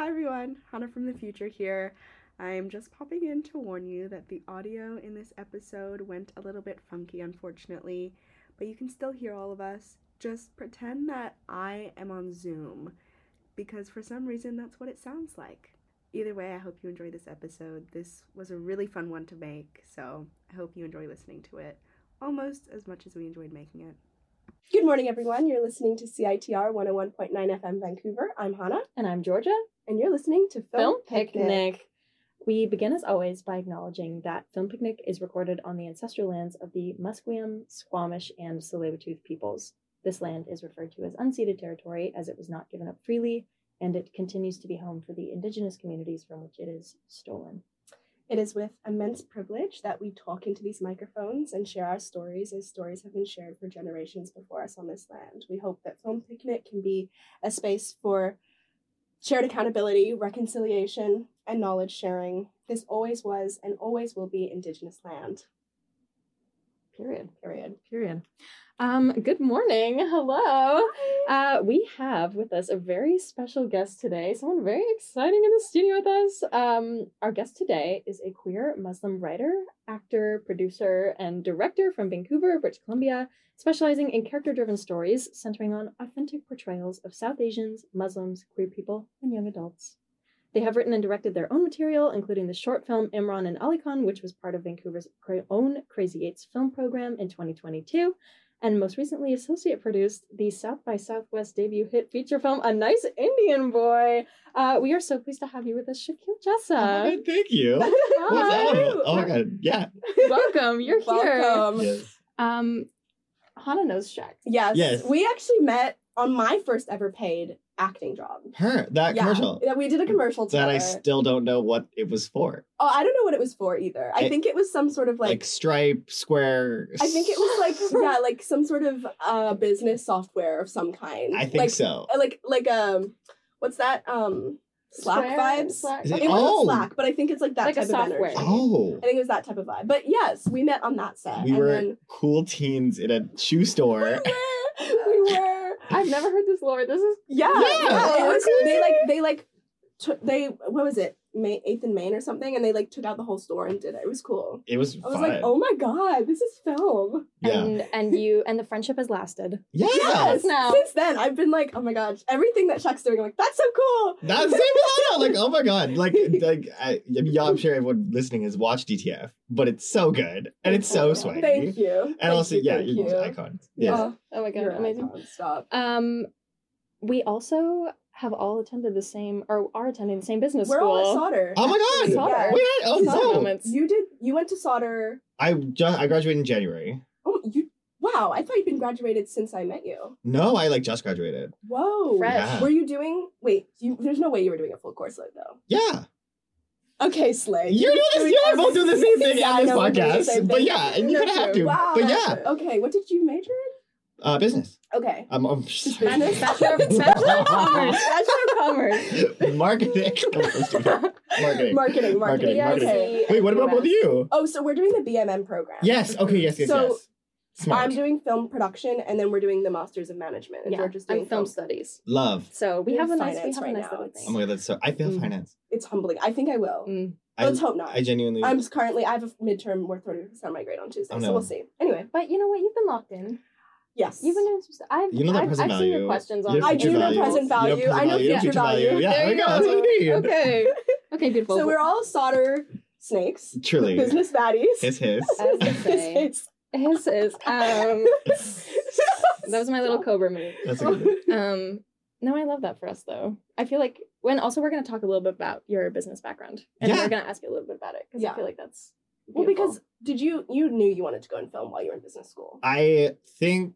Hi everyone, Hannah from the future here. I'm just popping in to warn you that the audio in this episode went a little bit funky, unfortunately, but you can still hear all of us. Just pretend that I am on Zoom, because for some reason that's what it sounds like. Either way, I hope you enjoy this episode. This was a really fun one to make, so I hope you enjoy listening to it almost as much as we enjoyed making it. Good morning, everyone. You're listening to CITR 101.9 FM Vancouver. I'm Hannah. And I'm Georgia. And you're listening to Film Picnic. We begin, as always, by acknowledging that Film Picnic is recorded on the ancestral lands of the Musqueam, Squamish, and Tsleil-Waututh peoples. This land is referred to as unceded territory, as it was not given up freely, and it continues to be home for the Indigenous communities from which it is stolen. It is with immense privilege that we talk into these microphones and share our stories, as stories have been shared for generations before us on this land. We hope that Film Picnic can be a space for shared accountability, reconciliation, and knowledge sharing. This always was and always will be Indigenous land. Period. Period. Good morning. Hello. We have with us a very special guest today, someone very exciting in the studio with us. Our guest today is a queer Muslim writer, actor, producer, and director from Vancouver, British Columbia, specializing in character-driven stories centering on authentic portrayals of South Asians, Muslims, queer people, and young adults. They have written and directed their own material, including the short film Imran and Ali Khan, which was part of Vancouver's own Crazy Eights film program in 2022, and most recently associate produced the South by Southwest debut hit feature film, A Nice Indian Boy. We are so pleased to have you with us, Shakil Jessa. Oh, thank you. Hi. Oh my god, yeah. Welcome, you're here. Welcome. Yes. Hannah knows Shaq. Yes. We actually met on my first ever paid acting job. That commercial. Yeah, we did a commercial together. That I still don't know what it was for. Oh, I don't know what it was for either. I think it was some sort of like Stripe, Square. I think it was like some sort of business software of some kind. I think so. Like what's that? Slack vibes? Slack. Is it- It wasn't Oh. Slack, but I think it's like that Like a type of software. energy. Oh. I think it was that type of vibe. But yes, we met on that set. We and were then cool teens in a shoe store. we were. I've never heard this lore. This is Yeah. Yeah. They what was it? 8th and Main or something, and they like took out the whole store and did it. It was cool. It was I was fun. like, oh my god, this is film. Yeah. and the friendship has lasted. Yeah. Yes. Now. Since then, I've been like, oh my gosh, everything that Shaq's doing, I'm like, that's so cool. That's the same with Hannah. Like, oh my god. I'm sure everyone listening has watched DTF, but it's so good. And it's so swaggy. Thank you. And Thank also, you, yeah, thank you're you. an icon. Yeah. Oh my god, You're an amazing. icon. Stop. We also have all attended the same, or are attending the same business We're school. all at Sauder. Oh my god. Sauder. Yeah. Wait, oh Sauder no. moments. You went to Sauder. I graduated in January. Oh, wow, I thought you'd been graduated since I met you. No, I just graduated. Whoa. Fresh. Yeah. Were you doing, there's no way you were doing a full course load though. Yeah. Okay, Slay. You're doing this. You're both doing the same thing Yeah, on I this know, we're doing the same podcast. But thing. yeah, and you That's kind of have true. to. Wow, But that's yeah. true. Okay, what did you major in? Business. Okay. I'm sorry. Business? Bachelor of Commerce. Bachelor of Commerce. Marketing. Marketing. Marketing. Marketing. Okay. Wait, what about both of you? Oh, so we're doing the BMM program. Yes. Okay. Yes. So, Smart. I'm doing film production, and then we're doing the Masters of Management. And Yeah, Georgia's doing I'm film studies. Love. So we You're have a nice, finance right now. little It's- Oh my god, that's so. I failed Mm. finance. It's humbling. I think I will. I, Let's hope not. I genuinely. I have a midterm worth 30% of my grade on Tuesday, Oh, so no. we'll see. Anyway, But you know what? You've been locked in. yes. You've been doing some stuff. You know that present I've seen your value. questions You on. have I do future know value. present You know value. I know you have future value. Yeah, There there you we go. go. That's what we need. Okay. Okay, beautiful. So we're all solder snakes. Truly. Business baddies. His. As they say. His is that was my little Cobra move. That's a good. No, I love that for us though. I feel like we're going to talk a little bit about your business background, and Yeah. we're going to ask you a little bit about it because Yeah. I feel like that's Well, beautiful. because you knew you wanted to go in film while you were in business school. I think.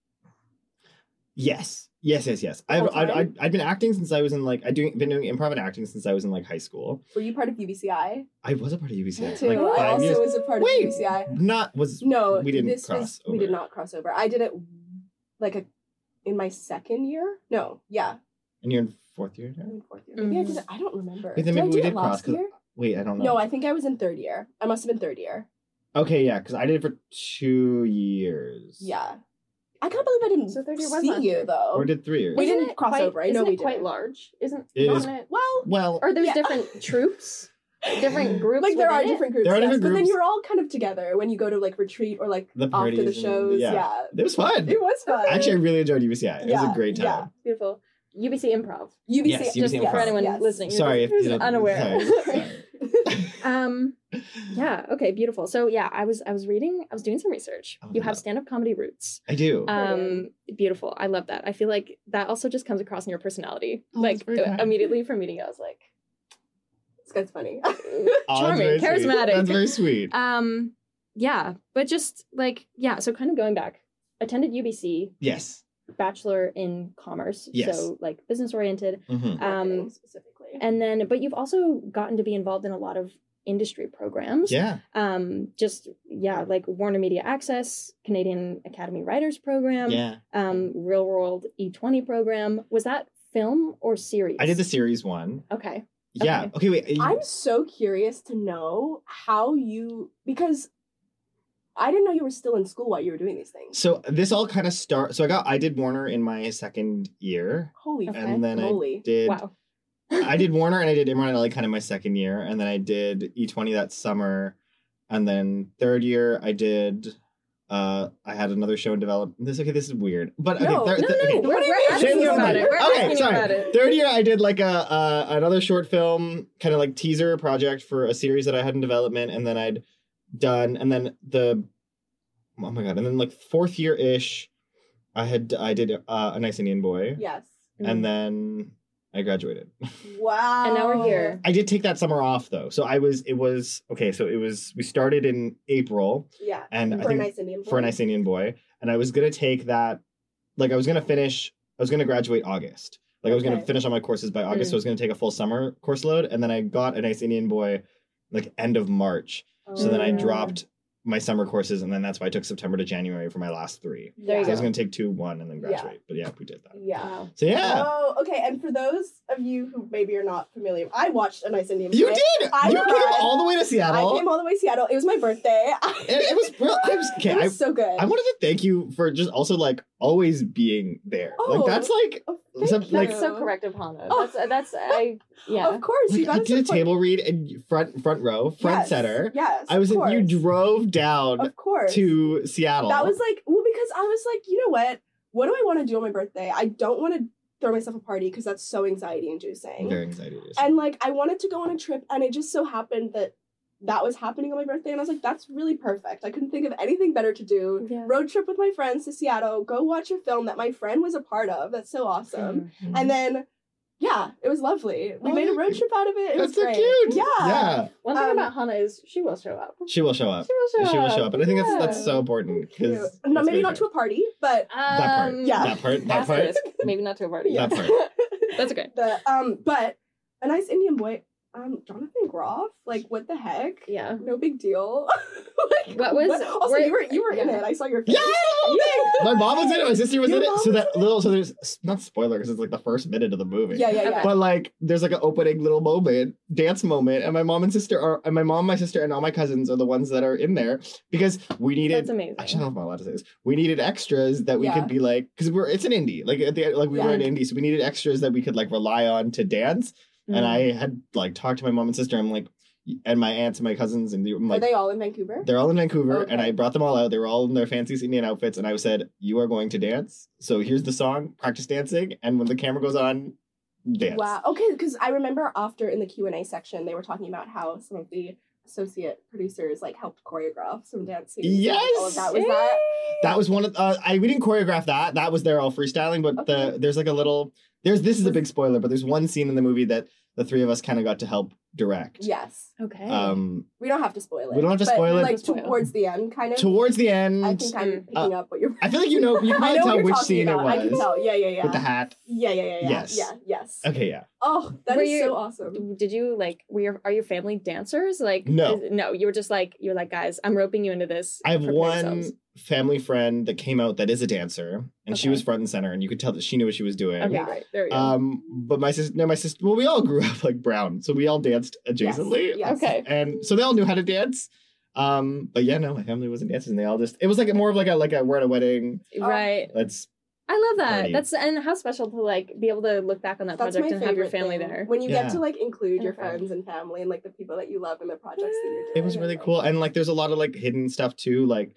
Yes. whole time? I've been acting since I was in been doing improv and acting since I was in high school. Were you part of UBCI? I was a part of UBCI. Me too. Like I 5 also years. was a part Wait, of UBCI. No, we didn't this cross was, over. We did not cross over. I did it in my second year. No, yeah, And you're in 4th year now? in 4th year. Maybe I did it. I don't remember. Wait, then did I maybe do we it did cross, last 'cause- year? Wait, I don't know. No, I think I was in 3rd year. I must have been 3rd year. Okay, yeah, because I did it for 2 years. Yeah. I can't believe I didn't So third year was see last you year. though. Or did 3 years? We Isn't didn't it cross quite- over. I know isn't we it quite didn't. large. Isn't It is- it? Well, Well, Or there's Yeah. different troops, different groups. like there are within it? different groups, There are yes, different but then groups. you're all kind of together when you go to like retreat or like the after parties the and- shows. Yeah. It was fun. It was fun. Actually, I really enjoyed UBCI. It was Yeah, a great time. yeah. Beautiful. UBC Improv. UBC, Yes, UBC Just Improv. for anyone yes. listening. Sorry if who's you don't, unaware. Sorry. Yeah. Okay. Beautiful. So yeah, I was doing some research. Oh, You have yeah. stand-up comedy roots. I do. Beautiful. I love that. I feel like that also just comes across in your personality. Oh, like that's very kind. immediately from meeting, I was like, This guy's funny. Oh, that's charming, very sweet. charismatic. That's very sweet. Yeah. But just like So kind of going back, attended UBC, Yes. bachelor in commerce. Yes. So like business oriented. Mhm. Marketing specifically. And then, but you've also gotten to be involved in a lot of industry programs. Yeah. Like Warner Media Access, Canadian Academy Writers Program, Yeah. Real World E20 program. Was that film or series? I did the series one. Okay. Yeah. Okay, wait. I'm so curious to know how because I didn't know you were still in school while you were doing these things. So this all kind of I did Warner in my second year. Holy Okay. And then moly. I did Wow. I did Warner and I did Imran Ali kind of my second year, and then I did E20 that summer, and then third year I did. I had another show in development. This is weird, but okay. No, okay. We're asking asking you about about it. it. We're Okay, asking sorry. about it. Third year I did like another short film kind of like teaser project for a series that I had in development, and then I'd done, and then oh my god, and then like fourth year ish, I did A Nice Indian Boy, Yes. and then I graduated. Wow. And now we're here. I did take that summer off though, so we started in April, Yeah. and I For a think nice Indian boy. for A Nice Indian Boy, and I was gonna take that, like I was gonna graduate August. Like I was gonna Okay. finish all my courses by August, so I was gonna take a full summer course load, and then I got A Nice Indian Boy like end of March. So then I Mm. dropped my summer courses, and then that's why I took September to January for my last 3. There you So I was go. gonna take 2, 1, and then Yeah. graduate. But yeah, we did that. Yeah. Wow. So yeah, Oh, okay. And for those of you who maybe are not familiar, I watched A Nice Indian Boy. you did. I You came cried. all the way to I Seattle. came all the way to Seattle. It was my birthday. It was real. I was okay. It was so good. I wanted to thank you for just also like always being there. Oh, like that's like Oh, thank some, you. like That's so correct of Hana. Oh. Yeah. Of course, you like got I to did a support- table read in front row, front Yes, center. Yes. I was of in, you course. drove down Of course. to Seattle. That was like, well, because I was like, you know what? What do I want to do on my birthday? I don't want to throw myself a party because that's so anxiety inducing. very anxiety. And like, I wanted to go on a trip, and it just so happened that was happening on my birthday, and I was like, that's really perfect. I couldn't think of anything better to do. Yeah. Road trip with my friends to Seattle, go watch a film that my friend was a part of. That's so awesome. Mhm. And then, yeah, it was lovely. We Oh, made a road trip out of it. It That's was so great. cute. Yeah. Yeah. One thing Um, about Hana is she will show up. She will show up. She will show up. But I think that's Yeah. so important Cute. because No, maybe not to a party, but that part. Yeah. That part. That part. asterisk. Maybe not to a party. That part. That's okay. but A Nice Indian Boy, Jonathan Groff, like what the heck? Yeah. No big deal. Like, What was- Also, were- you were in yeah. it. I saw your face. Yeah, my mom was in it. My sister was Your in it. mom So was that there's not spoiler because it's like the first minute of the movie. Yeah, yeah, Okay. yeah. But like, there's like an opening little dance moment, and my mom, my sister, and all my cousins are the ones that are in there because we needed. That's amazing. Actually, I don't know if I'm allowed to say this. We needed extras that we Yeah. could be like, because it's an indie, like at the like we Yeah. were an indie, so we needed extras that we could like rely on to dance. Mm. And I had like talked to my mom and sister. I'm like, and my aunts and my cousins, and I'm Are like, they all in Vancouver? they're all in Vancouver, and Okay. I brought them all out. They were all in their fancy Indian outfits, and I said, "You are going to dance. So here's the song. Practice dancing, and when the camera goes on, dance." Wow. Okay, because I remember after in the Q&A section, they were talking about how some of the associate producers like helped choreograph some dance scenes. and, like, all of Yes! that. Was that? That was one of we didn't choreograph that. That was there all freestyling, but Okay. there's like a little this is a big spoiler, but there's one scene in the movie that the three of us kind of got to help direct. Yes. Okay. We don't have to spoil it. We don't have to but, spoil it. Like Spoil. towards the end, kind of. Towards the end, I think I'm picking up what you're. I feel like you can I probably know what tell you're which talking scene about. it was I can tell. Yeah. with the hat. Yeah. Yes. Yeah. Yes. Okay, yeah. Oh, that Were is you- so awesome. Did you like? Are your family dancers? Like No. no. You were just like guys. I'm roping you into this. I have Prepare one yourselves." family friend that came out that is a dancer, and she Okay. was front and center, and you could tell that she knew what she was doing. Okay, Yeah. great. There we go. But my sister, well, we all grew up like brown, so we all danced adjacently. Yes. Okay. And so they all knew how to dance. But yeah, no, my family wasn't dancers, and they all just, it was like more of like a we're at a wedding. Right. Let's I love that. party. That's and how special to like be able to look back on that That's my project and have your favorite family thing. there. When you Yeah. get to like include your Okay. friends and family and like the people that you love in the projects that you're doing. It was and, really like, cool, and like there's a lot of like hidden stuff too. Like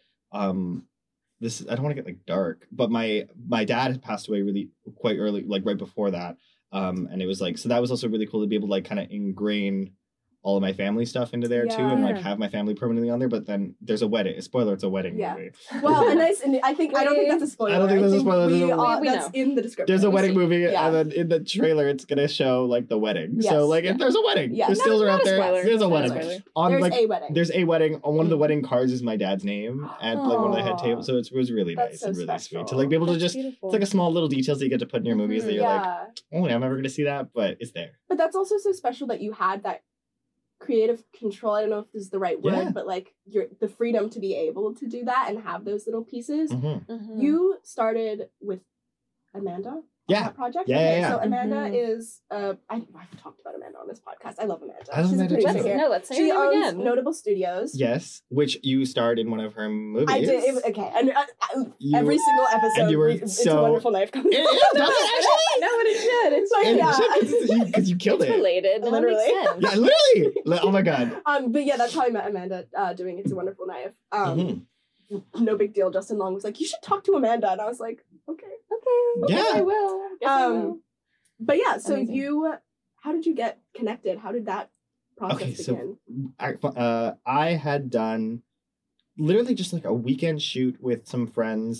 this, I don't want to get like dark, but my dad had passed away really quite early, like right before that. And it was like, so that was also really cool to be able to like kind of ingrain all of my family stuff into there too, and like Yeah. have my family permanently on there. But then there's a wedding. Spoiler, it's a wedding Yeah. movie. Well, and I think I don't think that's a spoiler. I don't think that's a spoiler. We There's a- all, We that's know. in the description. There's a We wedding see. movie, Yeah. and then in the trailer, it's gonna show like the wedding. Yes. So like, Yeah. there's a wedding. Yeah. There's stills are Not out a there. spoiler. There's a Not a wedding. spoiler. On There's like, a wedding. there's a wedding. On one of the Mm. wedding cards is my dad's name at like one of the head Aw. tables. So it was really That's nice so and really special. sweet to like be able to That's just. beautiful. It's like a small little details that you get to put in your movies that you're like, yeah. oh, I'm never gonna see that, but it's there. But that's also so special that you had that creative control. I don't know if this is the right word, Yeah. but like the freedom to be able to do that and have those little pieces. Mhm. Mhm. You started with Amanda on Yeah. that project. Yeah, Okay, yeah, so yeah. Amanda Mhm. is I've talked about Amanda on this podcast. I love Amanda. I love She's Amanda a too. producer here. Let's say She your name owns again. Notable Studios. Yes, which you starred in one of her movies. I did. Okay, and You- every single episode, and you were It's so- a Wonderful Life comes. It is, does it actually? No, but it should. It's Like, And yeah. because you killed It's it. related. That Literally. makes sense. Yeah, literally. Oh my god. But yeah, that's how I met Amanda doing It's a Wonderful Knife. Mhm. No big deal. Justin Long was like, "You should talk to Amanda," and I was like, "Okay." Okay. Yeah. I will. Yes, I will. But yeah, so Amazing. how did you get connected? How did that process Okay, so begin? I had done literally just like a weekend shoot with some friends.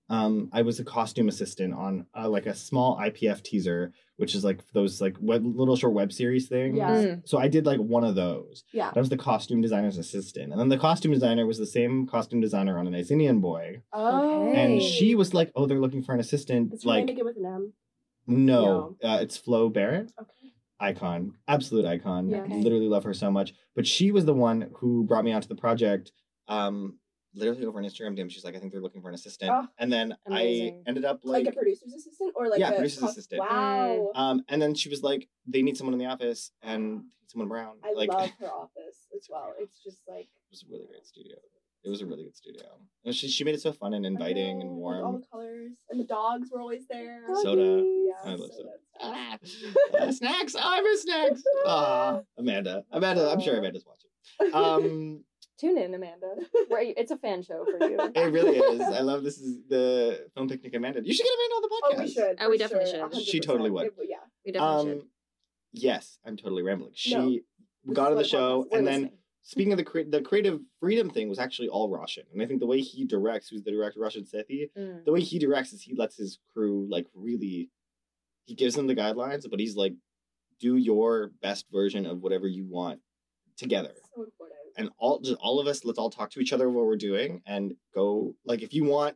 I was a costume assistant on like a small IPF teaser, which is like those like little short web series things. Yeah. Mm. So I did like one of those. Yeah. I was the costume designer's assistant, and then the costume designer was the same costume designer on A Nice Indian Boy, Oh. Okay. and she was like, "Oh, they're looking for an assistant." Does her name Like, begin with an M? no, it's Flo Barrett. Okay. Icon, absolute icon. Yeah. Okay. Literally love her so much. But she was the one who brought me onto the project. Literally over an Instagram DM, she's like, I think they're looking for an assistant. Oh, and then amazing. I ended up Like like, a producer's assistant, or like Yeah, a producer's assistant. Wow. and then she was like, they need someone in the office and someone around. I Like, love her office as well. It's just like it was a really great studio. It was a really good studio. And she made it so fun and inviting and all warm. the colors, and the dogs were always there. Soda. Yeah, I love soda. Snacks. Oh, I miss snacks. Amanda. I'm sure Amanda's watching. Tune in, Amanda. It's a fan show for you. It really is. I love this is the film picnic Amanda. You should get Amanda on the podcast. Oh, we should. Oh, we for definitely sure, should. She totally would. Yeah. We definitely should. Yes, I'm totally rambling. She No, got on the this is what show, podcast- we're and then listening. speaking of the creative freedom thing was actually all Roshan, and I think the way he directs, who's the director, Roshan Sethi, Mm. the way he directs is he lets his crew like really, he gives them the guidelines, but he's like, do your best version of whatever you want together. So important. And all of us, let's all talk to each other what we're doing and go, like, if you want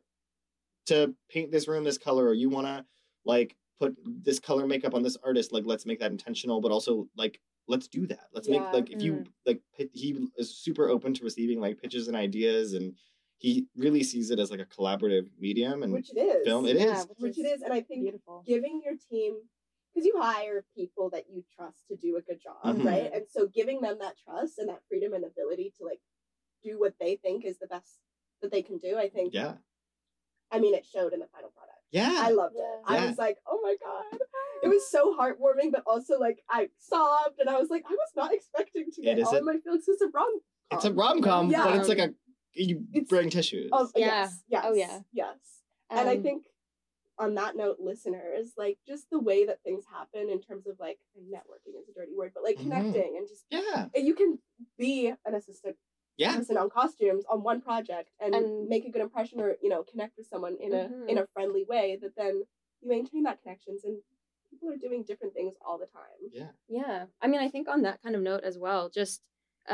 to paint this room this color, or you want to like put this color makeup on this artist, like, let's make that intentional, but also like, let's do that. Let's make, Yeah. like, if you like, he is super open to receiving like pitches and ideas, and he really sees it as like a collaborative medium and Which it is. film. It Yeah, is. Which it is, and I think beautiful. giving your team, because you hire people that you trust to do a good job, Mhm. right? And so giving them that trust and that freedom and ability to like do what they think is the best that they can do, I think. Yeah. I mean, it showed in the final product. Yeah. I loved it. Yeah. I was like, oh my god. It was so heartwarming, but also like I sobbed and I was like, I was not expecting to get is all a- of my feelings. It's a rom. It's a rom-com, Yeah. but it's like you It's- bring tissues. Oh Yeah. yes, yes. Oh, yeah. Yes. And I Um, think on that note, listeners, like just the way that things happen in terms of like networking is a dirty word, but like Mhm. connecting and just Yeah. you can be an assistant Yeah. on costumes on one project and And- make a good impression, or connect with someone in Mhm. a friendly way that then you maintain that connections, and people are doing different things all the time. Yeah. Yeah. I mean, I think on that kind of note as well, just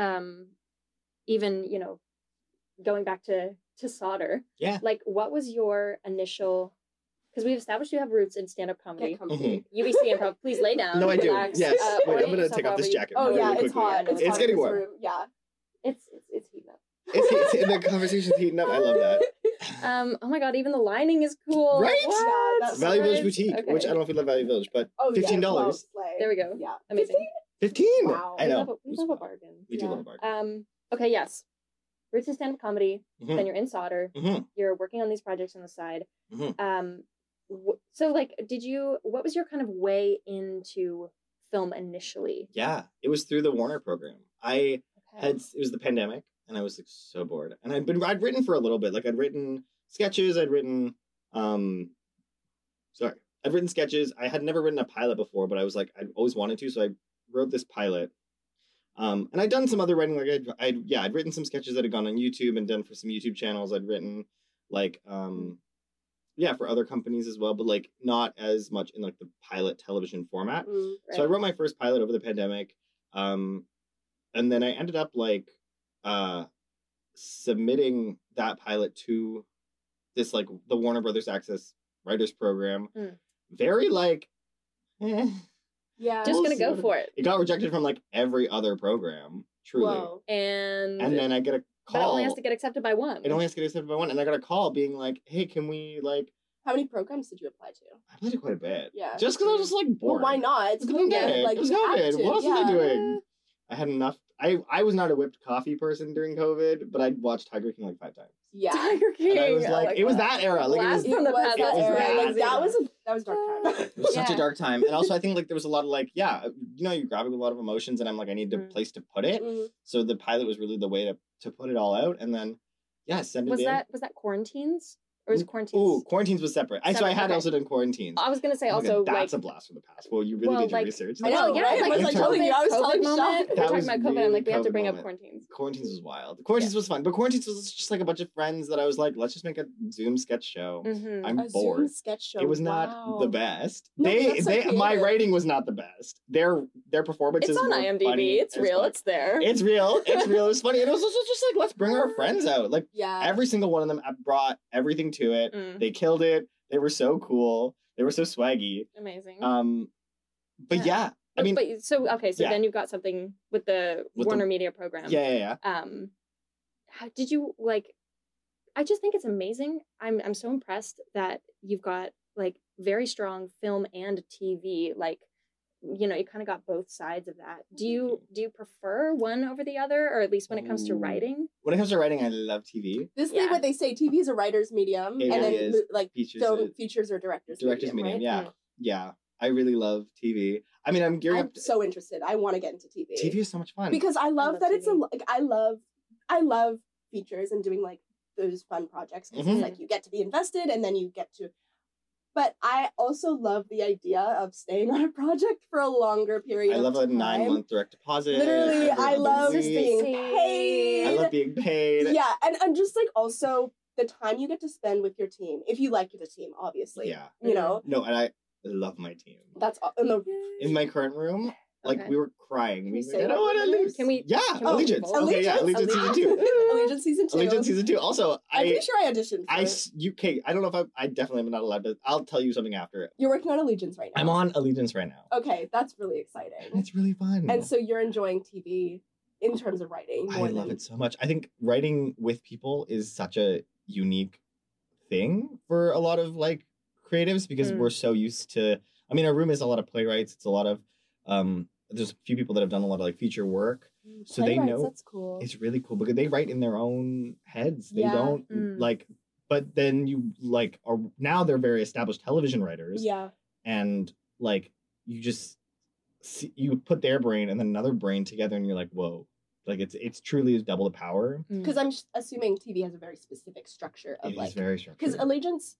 even, going back to solder. Yeah. Like, what was your initial, because we've established you have roots in stand-up comedy. Get comfy. UBC improv, please lay down. No, I do. relax, Yes. Wait, I'm orient gonna yourself take off this however you- jacket Oh really yeah, it's quickly. hot. It's hot in getting this warm. room. Yeah. It's heating up. The conversation's heating up. I love that. Oh my god, even the lining is cool. Right? What? Yeah, that's Value Village nice. Boutique, Okay. which I don't know if you love Value Village, but Oh yeah, $15. well, slay. There we go. Yeah. Amazing. 15. Wow. I know. We love a bargain. We do Yeah. love a bargain. Okay, yes. roots in stand-up comedy, Mhm. then you're in Sauter, Mhm. you're working on these projects on the side. Mhm. So like, what was your kind of way into film initially? Yeah, it was through the Warner program. I Okay. it was the pandemic, and I was like so bored. And I'd written for a little bit. Like I'd written sketches. I'd written I'd written sketches. I had never written a pilot before, but I was like I'd always wanted to, so I wrote this pilot. And I'd done some other writing. Like I'd written some sketches that had gone on YouTube and done for some YouTube channels. I'd written like for other companies as well, but like not as much in like the pilot television format. So I wrote my first pilot over the pandemic. And then I ended up like submitting that pilot to this like the Warner Brothers Access Writers Program. Very like Yeah. Just gonna go sort of- for it. It got rejected from like every other program, truly. Whoa. And And then I get a but it call. only has to get accepted by one. It only has to get accepted by one. And I got a call being like, hey, can we like How many programs did you apply to? I played it quite a bit. Yeah. Just because I was just like bored. Well, why not? It's It's COVID. COVID. Like, It was you have COVID. to, What else was I yeah. doing? I had enough. I was not a whipped coffee person during COVID, but I'd watched Tiger King like 5 times. Yeah. Tiger King. And I was like, it was that era. Like Blast it was, from the past. that It was era. that Like, that era. was dark time. it was such a Yeah. dark time. And also I think like there was a lot of like, you're grabbing a lot of emotions and I'm like, I need a place to put it. Mm. So the pilot was really the way to put it all out. And then send it Was in. that Quarantines? Or was Quarantines? Ooh, Quarantines was separate. So I Separate, had okay. also done Quarantines. I was gonna say Oh my also God, that's like a blast from the past. Well, you really did your like, research. I know, well, yeah, right? like I was the telling you, I was COVID telling moment. Sean. We're That talking was about COVID. I'm really like, we have to COVID bring up moment. Quarantines. Quarantines was wild. Quarantines was fun, but Quarantines was just like a bunch of friends that I was like, let's just make a Zoom sketch show. Mm-hmm. I'm A bored. Zoom sketch show. It was Wow. not the best. No, but that's so My creative. writing was not the best. Their performances It's on were IMDb. funny It's as real. fuck. It's there. It's real. It's real. It was funny. And it was also just like, let's bring our friends out. Like Yeah. every single one of them brought everything to it. Mm. They killed it. They were so cool. They were so swaggy. Amazing. But yeah, I mean, but so okay, so yeah. then you've got something with the With the- Warner Media program. yeah. How did you like? I just think it's amazing. I'm so impressed that you've got like very strong film and TV. Like, you know, you kind of got both sides of that. Do you prefer one over the other, or at least when it comes to Ooh. writing? When it comes to writing, I love TV. This Yeah. is what they say. TV is a writer's medium, It and really then is. like Features film it. features or director's Director's medium, right? yeah. Mm. Yeah. I really love TV. I mean, I'm gearing I'm up. so interested. I want to get into TV. TV is so much fun. because I love love that it's a TV. like I love features and doing like those fun projects because Mhm. it's like you get to be invested and then you get to. But I also love the idea of staying on a project for a longer period. I love a of time. 9-month direct deposit. Literally, every I other love week. being Consistency. paid. I love being paid. Yeah, and just like also the time you get to spend with your team, if you like the team, obviously. Yeah. You know, No, and I love my team. that's in the In my current room, like Okay. we were crying. Can We you were say like, I what don't want to the name lose. is? Can we? Yeah, can we Allegiance. divulge? Okay, yeah, Allegiance season 2. Allegiance season 2. Allegiance season 2. Also, I'm I pretty sure I auditioned for it. I don't know if I definitely am not allowed to. I'll tell you something after. You're working on Allegiance right now. I'm on Allegiance right now. Okay, that's really exciting. It's really fun. And so you're enjoying TV in terms of writing. I more love than- it so much. I think writing with people is such a unique thing for a lot of like creatives because Mm. we're so used to. I mean, our room is a lot of playwrights. It's a lot of there's a few people that have done a lot of like feature work. So they Playwrights, know that's cool. It's really cool because they write in their own heads. They Yeah. don't Mm. like. But then you like are now they're very established television writers. Yeah. And like you just see, you put their brain and then another brain together and you're like, whoa, like it's truly double the power. Mm. Because I'm assuming TV has a very specific structure of It like is very because structured. Allegiance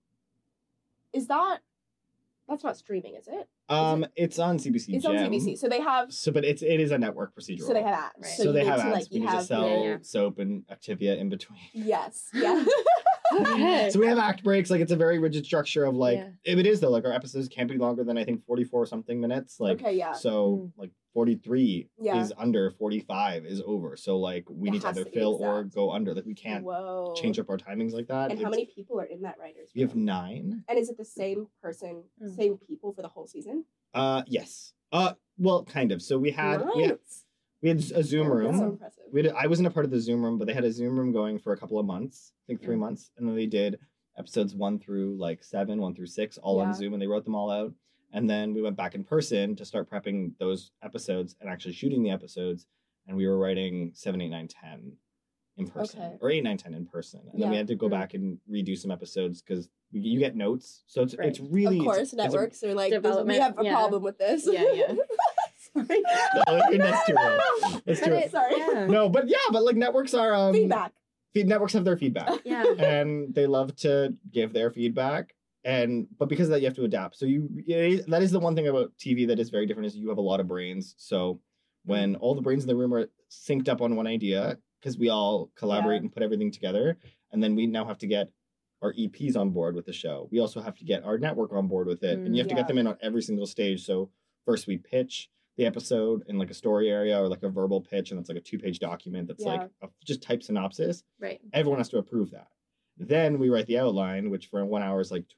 is that's not streaming, is it? It's on CBC. It's on Gem. CBC. So they have So, but it is a network procedural. so they have ads. Right. So you they need have to, ads. like, we you need to have sell Yeah. soap and Activia in between. Yes. Yeah. Okay. So we have act breaks. Like it's a very rigid structure of like Yeah. if it is though. Like our episodes can't be longer than I think 44 something minutes. Like Okay, yeah. So like 43 Yeah. is under, 45 is over. So like we It need to has either to be fill or exact. go under. Like we can't Whoa. change up our timings like that. And how It's- many people are in that writers' We have room? 9. And is it the same person, Mm. same people for the whole season? Yes. Well, kind of. So we had Nice. we had a Zoom That's so room. impressive. I wasn't a part of the Zoom room, but they had a Zoom room going for a couple of months. I think 3 Mm. months, and then they did episodes 1 through like 7, 1 through 6, all Yeah. on Zoom, and they wrote them all out. And then we went back in person to start prepping those episodes and actually shooting the episodes. And we were writing 7, 8, 9, 10 in person, Okay. or 8, 9, 10 in person, and then we Yeah. had to go back and redo some episodes because you get notes. So it's Right. it's really Of course, it's a- networks are like, Development, we have a yeah. problem with this. Yeah. Sorry. No, that's too real. That's too real. Sorry. Yeah. No, but like networks are Feedback. Networks have their feedback. Yeah. And they love to give their feedback, but because of that you have to adapt. So that is the one thing about TV that is very different, is you have a lot of brains. So when all the brains in the room are synced up on one idea, because we all collaborate and put everything together, and then we now have to get our EPs on board with the show. We also have to get our network on board with it, and you have to get them in on every single stage. So first we pitch the episode in like a story area or like a verbal pitch, and it's like a 2-page document that's like a just type synopsis. Right. Everyone has to approve that. Then we write the outline, which for 1 hour is like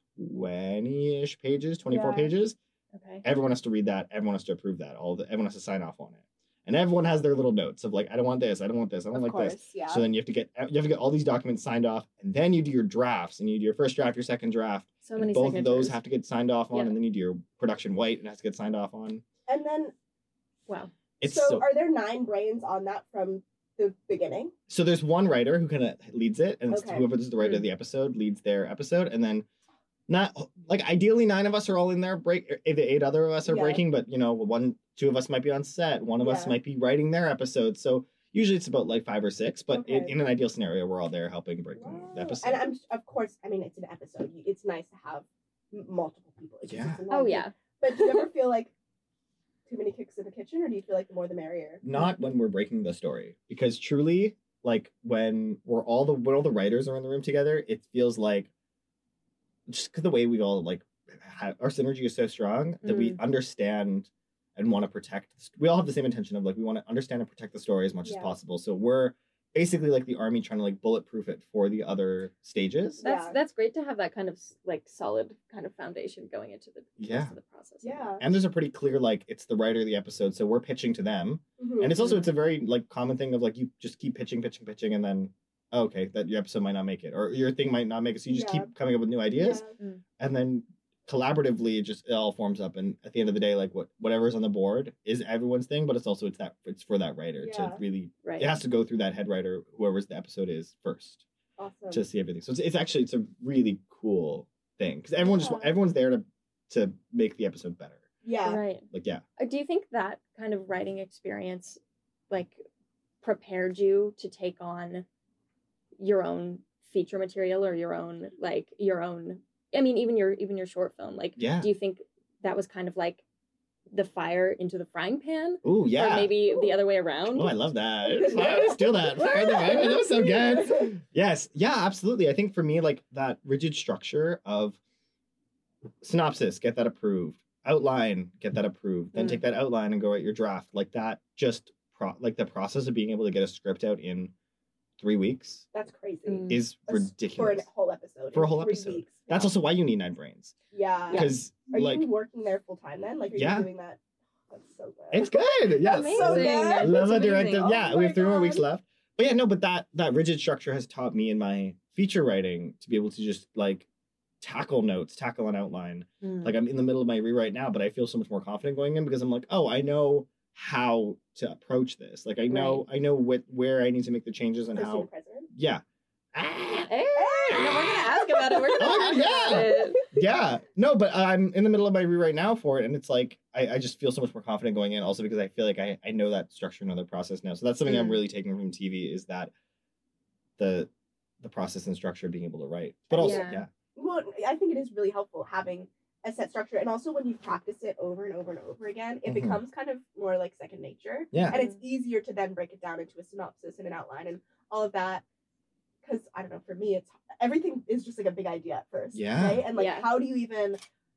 20-ish pages, 24 Yeah. pages. Okay. Everyone has to read that. Everyone has to approve that. Everyone has to sign off on it. And everyone has their little notes of like, I don't want this. I don't want this. I don't Of like course, this. yeah. So then you have to get all these documents signed off, and then you do your drafts, and you do your first draft, your second draft. So and many both signatures. of those have to get signed off on, Yeah. and then you do your production white, and it has to get signed off on. And then, Wow. It's so are there 9 brains on that from the beginning? So there's one writer who kind of leads it, and it's Okay. whoever is the writer of the episode leads their episode, and then not like ideally 9 of us are all in there. The 8 other of us are Yeah. breaking, but 2 of us might be on set. One of us Yeah. might be writing their episode. So usually it's about like 5 or 6, but Okay. in an ideal scenario, we're all there helping break Wow. the episode. And of course, I mean, it's an episode. It's nice to have multiple people. It's Yeah. it's a Oh long yeah. thing. But do you ever feel like too many cooks in the kitchen, or do you feel like the more the merrier? Not when we're breaking the story, because truly, like when all the writers are in the room together, it feels like just because the way we all like our synergy is so strong that we understand and want to protect. We all have the same intention of like we want to understand and protect the story as much as Yeah. possible. So we're basically like the army trying to like bulletproof it for the other stages. Yeah. That's great to have that kind of like solid kind of foundation going into the Yeah. rest of the process. Yeah. And there's a pretty clear like it's the writer of the episode, so we're pitching to them. Mhm. And it's a very like common thing of like you just keep pitching, and then okay, that your episode might not make it, or your thing might not make it, so you just Yeah. keep coming up with new ideas, Yeah. and then collaboratively it all forms up. And at the end of the day, like whatever's on the board is everyone's thing, but it's for that writer to Yeah. really Right. it has to go through that head writer, whoever's the episode is first, Awesome. to see everything. So it's a really cool thing because Yeah. everyone's there to make the episode better. yeah. Right. Like yeah. Do you think that kind of writing experience like prepared you to take on your own feature material or your own I mean even your short film? Like Yeah. do you think that was kind of like the fire into the frying pan? Ooh, yeah. Or maybe the other way around? Oh, I love that. Steal that. Fire the fire. That was so good. Yes. Yeah, absolutely. I think for me, like that rigid structure of synopsis, get that approved. Outline, get that approved. Then take that outline and go write your draft. Like that just like the process of being able to get a script out in 3 weeks That's crazy. Mm. is For ridiculous. a whole episode. For a in whole 3 episode. weeks. That's also why you need 9 brains. Yeah. Because Are like you working there full time then? Like, are Yeah. you doing that? That's so good. it's good. Yes. Amazing. So good. I love a That's director. amazing. Yeah, Oh we my have 3 more weeks God. left. But yeah, no, but that rigid structure has taught me in my feature writing to be able to just like tackle notes, tackle an outline. Mm. Like I'm in the middle of my rewrite now, but I feel so much more confident going in because I'm like, oh, I know how to approach this. Like I know where I need to make the changes and Christine how. the president. Yeah. Hey, no, we're gonna ask about it. We're gonna Oh my ask God, about it. Yeah. No, but I'm in the middle of my rewrite now for it, and it's like I just feel so much more confident going in. Also because I feel like I know that structure and other process now. So that's something I'm really taking from TV is that the process and structure of being able to write. But also, Yeah. yeah. Well, I think it is really helpful having a set structure, and also when you practice it over and over and over again, it Mhm. becomes kind of more like second nature. Yeah. And it's easier to then break it down into a synopsis and an outline and all of that. Because I don't know, for me, it's everything is just like a big idea at first. Yeah. Right? And like, Yeah. how do you even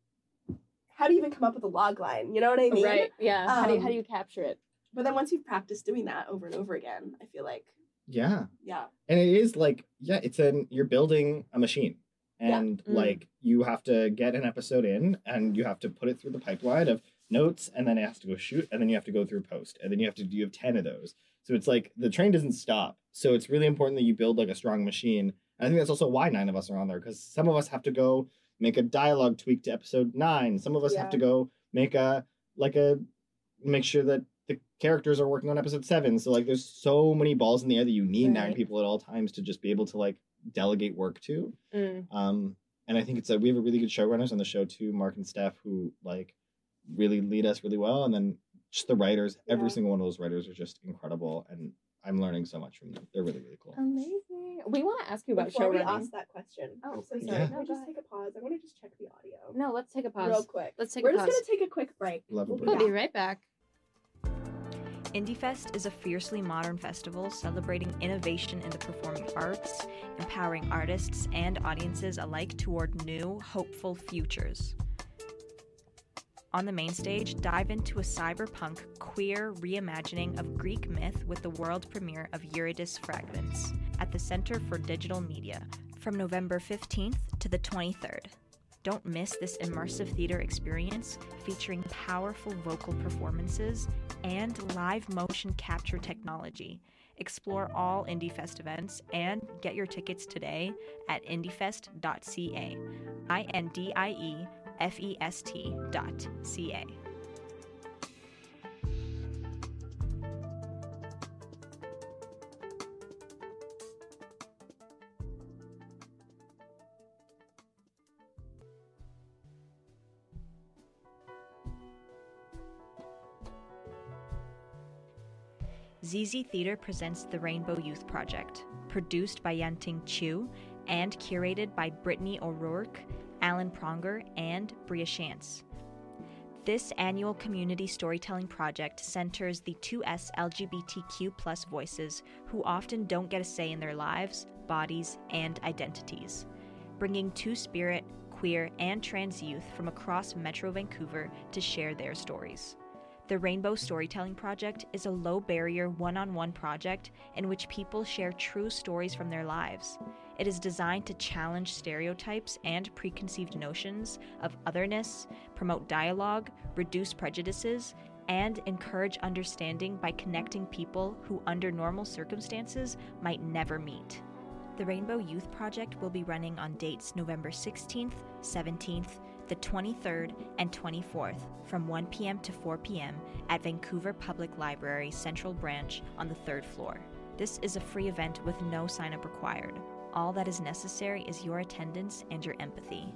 come up with a log line? You know what I mean? Right. Yeah. How do Um, you capture it? But then once you've practiced doing that over and over again, I feel like, Yeah. yeah. And it is like, yeah, you're building a machine. And Yeah. like you have to get an episode in and you have to put it through the pipeline of notes and then it has to go shoot and then you have to go through post and then you have 10 of those. So it's like the train doesn't stop. So it's really important that you build like a strong machine. And I think that's also why 9 of us are on there because some of us have to go make a dialogue tweak to episode 9. Some of us have to go make make sure that the characters are working on episode 7. So like there's so many balls in the air that you need 9 Right. people at all times to just be able to like delegate work to. Mm. And I think it's we have a really good showrunners on the show too, Mark and Steph, who like really lead us really well. And then just the writers, every Yeah. single one of those writers are just incredible. And I'm learning so much from them. They're really, really cool. Amazing. We want to ask you about Before we showrunning. ask that question, Oh, I'm so please. sorry. Yeah. Can I No, go just ahead. take a pause? I want to just check the audio. No, let's take a pause. Real quick. Let's take We're a just pause. gonna take a quick break. Love a We'll be break. We'll back. be right back. IndieFest is a fiercely modern festival celebrating innovation in the performing arts, empowering artists and audiences alike toward new, hopeful futures. On the main stage, dive into a cyberpunk queer reimagining of Greek myth with the world premiere of Eurydice Fragments at the Center for Digital Media from November 15th to the 23rd. Don't miss this immersive theater experience featuring powerful vocal performances and live motion capture technology. Explore all IndieFest events and get your tickets today at indiefest.ca. INDIEFEST.ca. ZZ Theater presents the Rainbow Youth Project, produced by Yanting Chu and curated by Brittany O'Rourke, Alan Pronger, and Bria Shantz. This annual community storytelling project centers the 2S LGBTQ+ voices who often don't get a say in their lives, bodies, and identities, bringing two-spirit, queer, and trans youth from across Metro Vancouver to share their stories. The Rainbow Storytelling Project is a low-barrier, one-on-one project in which people share true stories from their lives. It is designed to challenge stereotypes and preconceived notions of otherness, promote dialogue, reduce prejudices, and encourage understanding by connecting people who, under normal circumstances, might never meet. The Rainbow Youth Project will be running on dates November 16th, 17th, the 23rd, and 24th from 1 p.m. to 4 p.m. at Vancouver Public Library Central Branch on the 3rd floor. This is a free event with no sign-up required. All that is necessary is your attendance and your empathy.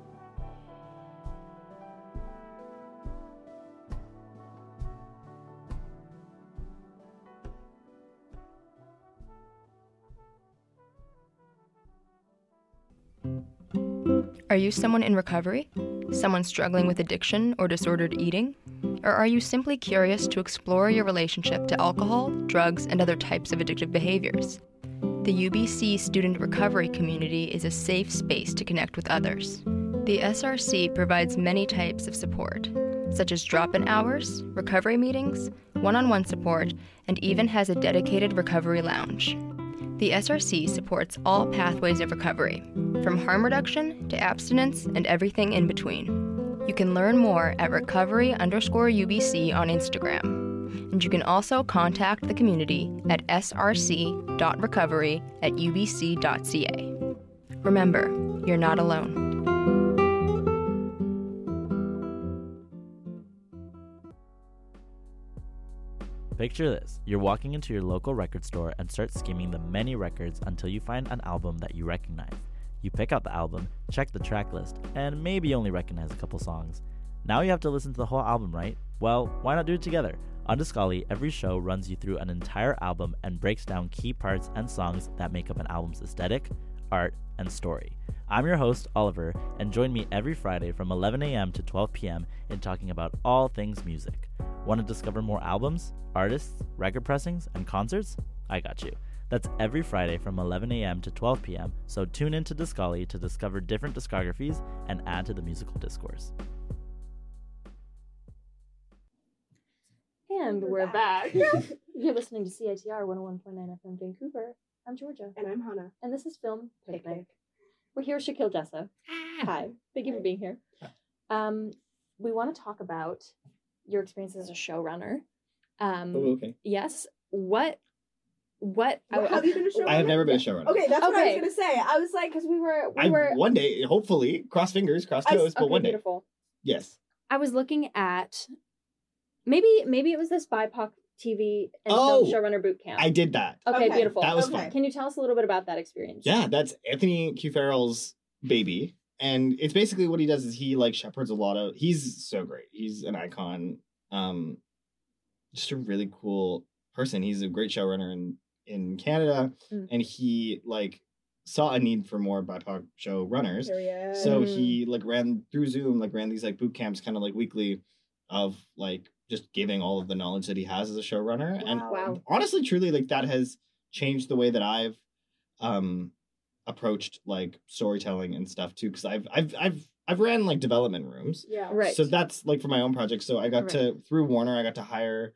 Are you someone in recovery? Someone struggling with addiction or disordered eating? Or are you simply curious to explore your relationship to alcohol, drugs, and other types of addictive behaviors? The UBC student recovery community is a safe space to connect with others. The SRC provides many types of support, such as drop-in hours, recovery meetings, one-on-one support, and even has a dedicated recovery lounge. The SRC supports all pathways of recovery, from harm reduction to abstinence and everything in between. You can learn more at recovery_UBC on Instagram. And you can also contact the community at src.recovery@ubc.ca. Remember, you're not alone. Picture this. You're walking into your local record store and start skimming the many records until you find an album that you recognize. You pick out the album, check the track list, and maybe only recognize a couple songs. Now you have to listen to the whole album, right? Well, why not do it together? On Discali, every show runs you through an entire album and breaks down key parts and songs that make up an album's aesthetic, art, and story. I'm your host, Oliver, and join me every Friday from 11 a.m. to 12 p.m. in talking about all things music. Want to discover more albums, artists, record pressings, and concerts? I got you. That's every Friday from 11 a.m. to 12 p.m., so tune in to Discali to discover different discographies and add to the musical discourse. And we're back. You're listening to CITR 101.9 FM Vancouver. I'm Georgia. And I'm Hannah. And this is Film Picnic. We're here with Shaquille Dessa. Hi. Thank you for being here. We want to talk about your experience as a showrunner. Okay. Yes. What Have you been a showrunner? I have never been a showrunner. Okay, that's what I was Okay. gonna say. I was like, because we were One day, hopefully, cross fingers, cross toes, but okay, one day. beautiful. Yes. I was looking at maybe it was this BIPOC TV and Oh, film showrunner boot camp. I did that. Okay, Okay. beautiful. That was Okay. fun. Can you tell us a little bit about that experience? Yeah, that's Anthony Q. Farrell's baby. And it's basically what he does is he like shepherds a lot of, he's so great. He's an icon. Just a really cool person. He's a great showrunner in Canada. Mm. And he like saw a need for more BIPOC show runners. Period. So Mhm. he like ran through Zoom, like ran these like boot camps kind of like weekly of like just giving all of the knowledge that he has as a showrunner. And Wow. honestly, truly, like that has changed the way that I've approached like storytelling and stuff too. Cause I've ran like development rooms. Yeah. Right. So that's like for my own project. So I got to through Warner, I got to hire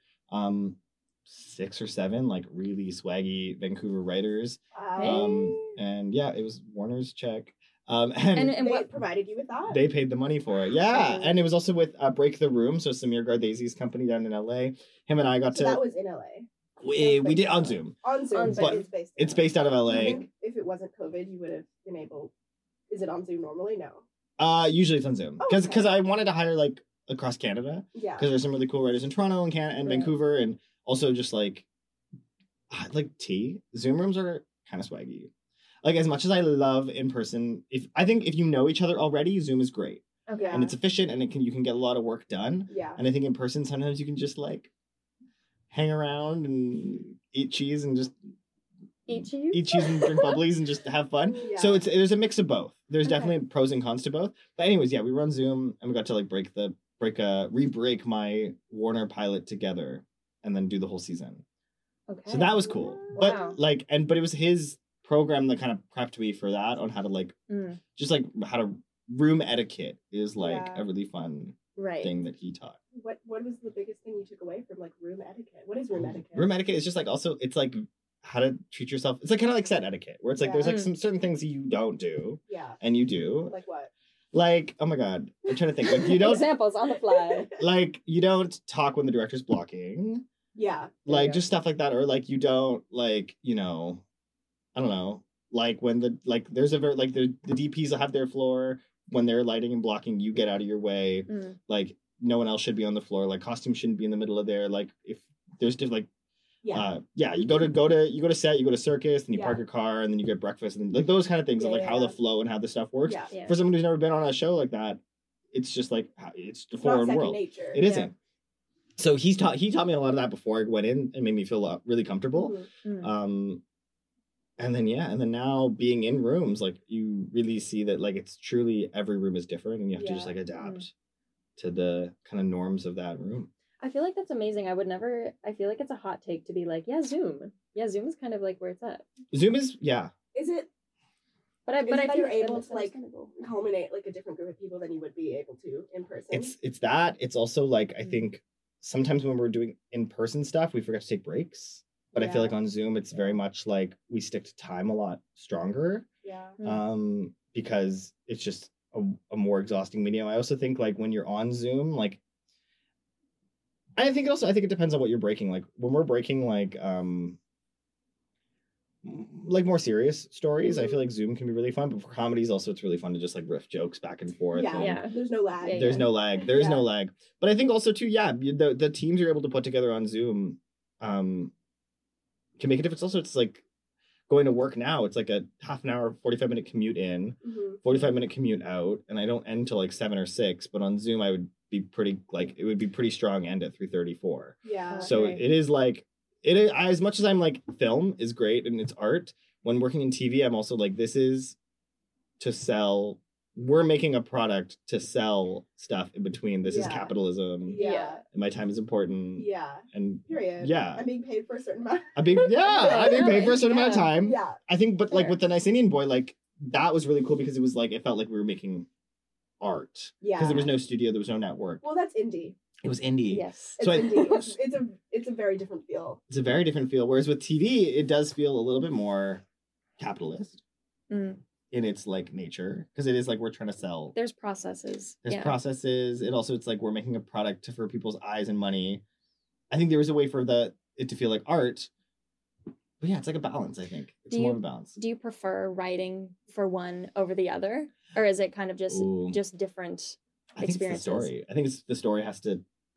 6 or 7 like really swaggy Vancouver writers. Wow. And yeah, it was Warner's check. And And They what? provided you with that? they paid the money for it. Yeah. And it was also with Break the Room. So Samir Gardesi's company down in LA. Him and I got So that to, was in LA. we did on Zoom. On Zoom, On but Zoom. it's based in It's based out of I LA. think if it wasn't COVID, you would have been able. Is it on Zoom normally? No. Usually it's on Zoom. Oh, Because okay. I wanted to hire like across Canada. Yeah. Because there's some really cool writers in Toronto and and Right. Vancouver, and also just like tea. Zoom rooms are kind of swaggy. Like as much as I love in person, I think if you know each other already, Zoom is great Okay. Yeah. and it's efficient and you can get a lot of work done. Yeah. And I think in person sometimes you can just like hang around and eat cheese and just Eat cheese? eat cheese and drink bubblies and just have fun. Yeah. So there's a mix of both. There's Okay. definitely pros and cons to both. But anyways, yeah, we run Zoom and we got to like re-break my Warner pilot together and then do the whole season. Okay. So that was cool. Wow. But but it was his program that kind of prepped me for that on how to like Mm, just like how to room etiquette is like Yeah. a really fun right. thing that he taught. What was the biggest thing you took away from like room etiquette? What is room etiquette? Room etiquette is just like also it's like how to treat yourself. It's like kind of like set etiquette where it's like Yeah. there's like Mm. some certain things you don't do Yeah. and you do. Like what? Like, oh my god, I'm trying to think. Like you don't Examples on the fly. like you don't talk when the director's blocking. Yeah. Like go. just stuff like that, or like you don't like, I don't know, like when there's a the DPs will have their floor when they're lighting and blocking, you get out of your way. Mm. Like no one else should be on the floor. Like costume shouldn't be in the middle of there. Like if there's different Yeah. you go to set, you go to circus, and you Yeah. park your car, and then you get breakfast, and like those kind of things of like how the flow and how the stuff works. Yeah. Yeah. For someone who's never been on a show like that, it's just like it's the It's not foreign second world. nature. It Yeah. isn't. So he taught me a lot of that before I went in and made me feel really comfortable. Mhm. Mm. And then now being in rooms, like you really see that like it's truly every room is different, and you have to just Yeah. like adapt to the kind of norms of that room. I feel like that's amazing. I feel like it's a hot take to be like, yeah, Zoom. Yeah, Zoom is kind of like where it's at. Zoom is yeah. Is it But I Is it that feel you're like able that's to, like, understandable. culminate like a different group of people than you would be able to in person? It's that. It's also like I Mm. think sometimes when we're doing in person stuff, we forget to take breaks. But I feel Yeah. like on Zoom, it's very much like we stick to time a lot stronger. Yeah. Mm. Because it's just a more exhausting medium. I also think like when you're on Zoom, like I think it depends on what you're breaking. Like when we're breaking like more serious stories, I feel like Zoom can be really fun. But for comedies, also it's really fun to just like riff jokes back and forth. Yeah. and Yeah. There's no lag. Yeah, There's no lag. There is Yeah. no lag. But I think also too, yeah, the teams you're able to put together on Zoom can make a difference. Also, it's like going to work now. It's like a half an hour, 45-minute commute in. Mhm. 45-minute commute out, and I don't end till like 7 or 6, but on Zoom I would be it would be pretty strong end at 3:34. Yeah. So Okay. it is like it is, as much as I'm like film is great and it's art, when working in TV I'm also like this is to sell, we're making a product to sell stuff in between. This is Yeah. capitalism Yeah. and my time is important. Yeah. And Period. Yeah. I'm being paid for a certain amount. I'm being paid for a certain amount of time. Yeah. I think, but like Fair. with the Nice Indian Boy, like that was really cool because it was like it felt like we were making art Yeah. because there was no studio, there was no network. Well, that's indie. It was indie. Yes. It's So I- indie. It's a very different feel. It's a very different feel. Whereas with TV, it does feel a little bit more capitalist Mm. in its like nature because it is like we're trying to sell. There's processes. There's yeah. processes. It's like we're making a product for people's eyes and money. I think there was a way for it to feel like art. But yeah, it's like a balance, I think. It's Do more you- of a balance. Do you prefer writing for one over the other, or is it kind of Ooh. just different? I think it's the experiences? story. I think it's the story has to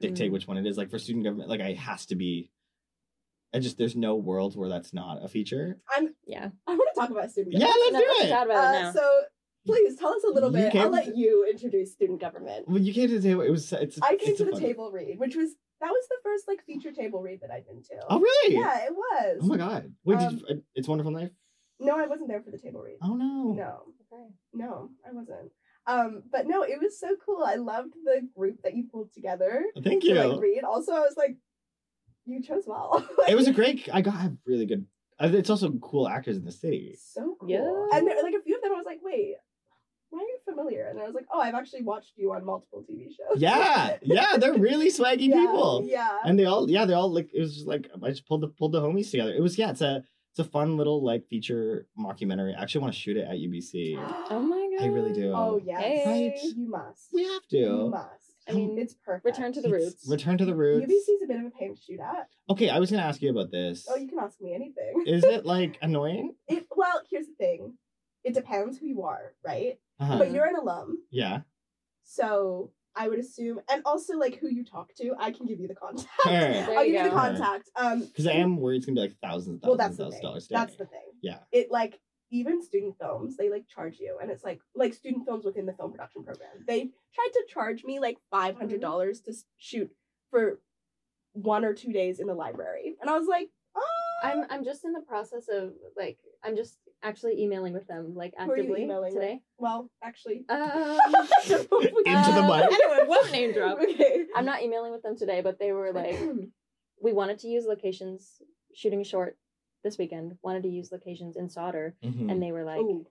dictate which one it is. Like for student government, like it has to be. There's no world where that's not a feature. Yeah. I want to talk about student Yeah, government. let's do it. Chat about it now. So please tell us a little You bit. came I'll let you introduce student government. Well, you came to the table. I came it's to a the fun- table read, that was the first like feature table read that I've been to. Oh really? Yeah, it was. Oh my god. Wait, Um, did you, It's Wonderful Life? No, I wasn't there for the table read. Oh no. No, Okay. no, I wasn't. But no, it was so cool. I loved the group that you pulled together Thank to you. like read. Also, I was like, you chose well. It was a great. I have really good. It's also cool actors in the city. so cool. Yeah. And there, like a few of them, I was like, wait, why are you familiar? And I was like, oh, I've actually watched you on multiple TV shows. Yeah, they're really swaggy Yeah, people. Yeah. And they all like it was just like I just pulled the homies together. It was it's a fun little like feature mockumentary. I actually want to shoot it at UBC. Oh my god. I really do. Oh yes. Hey. You must. We have You to. must. I mean, it's perfect. Return to the roots. Return to the roots. UBC's a bit of a pain to shoot at. Okay, I was gonna ask you about this. Oh, you can ask me anything. Is it like annoying? Well, here's the thing. It depends who you are, right? Uh-huh. But you're an alum, Yeah. so I would assume, and also like who you talk to, I can give you the contact. Alright. There I'll you give you the go. contact. Because I am worried it's gonna be like thousands Well, and that's thousands the of thing. dollars. That's the thing. Yeah. It like even student films, they like charge you, and it's like student films within the film production program. They tried to charge me like $500 to shoot for 1 or 2 days in the library, and I was like, oh. I'm just in the process of like I'm just actually emailing with them like Who are you actively emailing today. Well, actually, Into the mic. Anyway, won't name drop. Okay. I'm not emailing with them today, but they were like, we wanted to use locations, shooting a short this weekend. Wanted to use locations in Sauder, Mhm. and they were like, Ooh.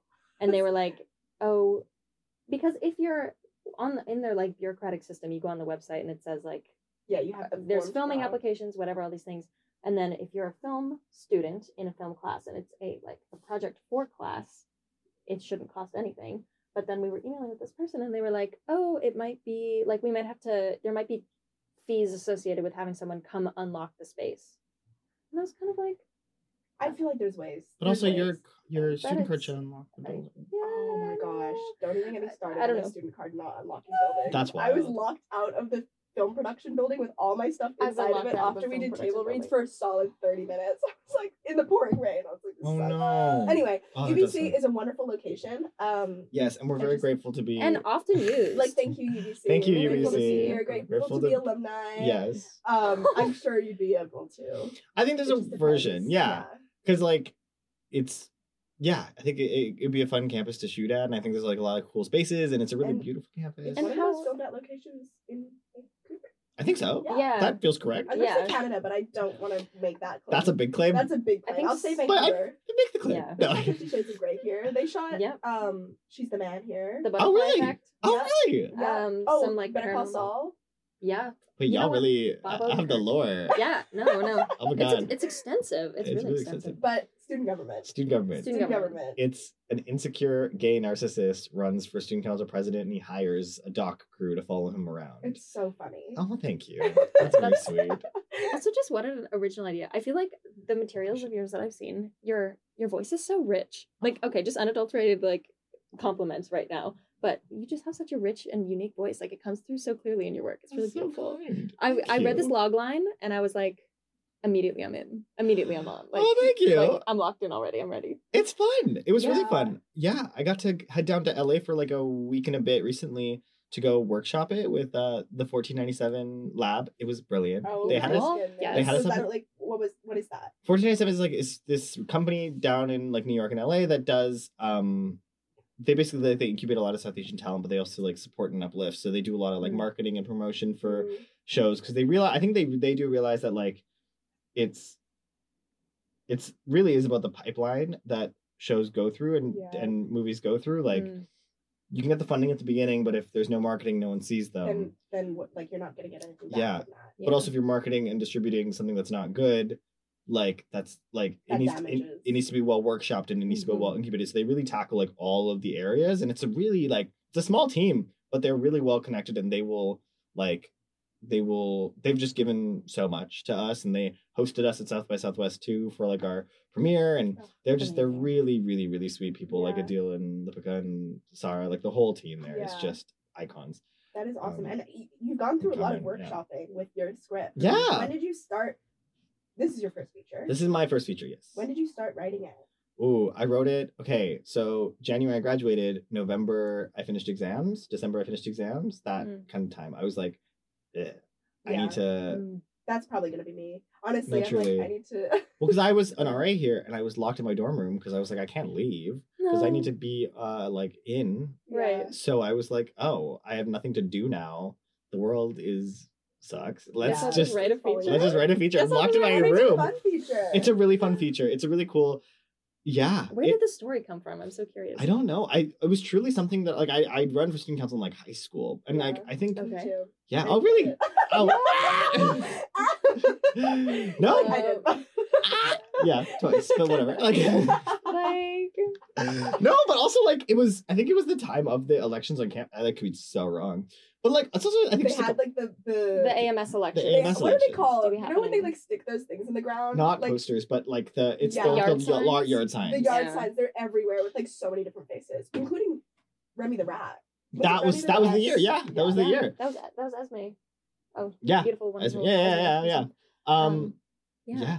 oh, because if you're in their like bureaucratic system, you go on the website and it says like Yeah, you have the there's forms filming filled out. applications, whatever, all these things. And then if you're a film student in a film class and it's a project for class, it shouldn't cost anything. But then we were emailing with this person and they were like, oh, it might be like there might be fees associated with having someone come unlock the space. And I was kind of like, I feel like there's ways. But There's also ways. your But student card it's- should unlock the building. Oh my gosh! Don't even get me started. I don't on my know. student card not unlocking building. That's I was wild. locked out of the film production building with all my stuff I've been inside of locked it out of after the we film did production table reads building. for a solid 30 minutes. I was like in the pouring rain. I was like, this Oh sucks. no. Anyway, Oh, that does UBC suck. is a wonderful location. Yes, and we're I very just- grateful to be. and often used. Like thank you UBC. Thank you, We're grateful to UBC. see you. We're grateful Grateful to be to- alumni. Yes. I'm sure you'd be able to. I think there's It a just depends. version. Yeah. Because like it's I think it'd be a fun campus to shoot at, and I think there's like a lot of cool spaces, and it's a really And- beautiful campus. Is And one of how- those filmed at locations in Vancouver? I think so. yeah. That feels correct. I'm gonna say Yeah. Canada, but I don't want to make that claim. That's a big claim. That's a big I claim. think I'll say s- But Vancouver. Make the claim. Yeah. They No. shot 50 Shades of Grey here. They shot Yep. She's the Man here. The butterfly really? effect. Oh Yeah. really? Yeah. Some like Better Call paranormal- Saul. Yeah. Wait, You know y'all what? really Bob have the Odenkirk. lore. Yeah. No. Oh my god. It's extensive. It's really extensive. But student government. Student government. Student government. It's an insecure gay narcissist runs for student council president, and he hires a doc crew to follow him around. It's so funny. Oh, thank you. That's very That's- sweet. Also, just what an original idea. I feel like the materials of yours that I've seen, your voice is so rich. Like, okay, just unadulterated like compliments right now. But you just have such a rich and unique voice. Like it comes through so clearly in your work. It's really That's so beautiful. kind. I Thank read this you. log line and I was like, immediately I'm in. Immediately I'm on. Like, Oh, thank you. Like, I'm locked in already. I'm ready. It's fun. It was really Yeah. fun. Yeah, I got to head down to LA for like a week and a bit recently to go workshop it with the 1497 lab. It was brilliant. Oh, they had my us. us- goodness. They had us Is up that in- like what is that? 1497 is like is this company down in like New York and LA that does they basically they incubate a lot of South Asian talent, but they also like support and uplift. So they do a lot of like Mm. marketing and promotion for Mm. shows because they realize I think they do realize that like it's really is about the pipeline that shows go through Yeah. and movies go through. Like Mm. you can get the funding at the beginning, but if there's no marketing, no one sees them. And then what? Like you're not gonna get anything back Yeah. from that. Yeah. But also if you're marketing and distributing something that's not good, like that's like That it needs damages. it needs to be well workshopped and it needs to be Mhm. well incubated. So they really tackle like all of the areas, and it's a really like it's a small team, but they're really well connected, and they've just given so much to us, and they hosted us at South by Southwest too for like our premiere, and Oh, they're that's amazing. really really really sweet people, like Yeah. Adil and Lipika and Sarah, like the whole team there is Yeah. just icons. That is awesome. And you've gone through a lot of coming, yeah. workshopping with your script. Yeah. When did you start? This is your first feature. This is my first feature, yes. When did you start writing it? Ooh, I wrote it. Okay, so January I graduated. November I finished exams. December I finished exams. That kind of time. I was like, I Yeah. need to. That's probably going to be me. Honestly, Literally. I'm like, I need to. Well, because I was an RA here and I was locked in my dorm room because I was like, I can't leave because I need to be like in. Right. So I was like, oh, I have nothing to do now. The world sucks. Let's Yeah. just write a feature. let's just write a feature. I'm That's locked in my a room. fun feature. It's a really fun feature. It's a really cool. Yeah. Where did the story come from? I'm so curious. I don't know. It was truly something that like I'd run for student council in like high school, and like I think Okay. Me too. yeah. Oh really? Oh. No. I did. Yeah, twice, but whatever. Like. Like, No, but also like it was. I think it was the time of the elections on campus. That could be so wrong, but like it's also. I think They it's like had like the the AMS election. The AMS what are they elections. called? Do we You have know when they any? like stick those things in the ground? not like, posters, but like it's Yeah. the Yard signs? yard signs. The yard Yeah. signs, they're everywhere with like so many different faces, including Remy the Rat. That was the year. Yeah, that was the year. That was Esme. Oh, Yeah. beautiful one. Yeah. Yeah.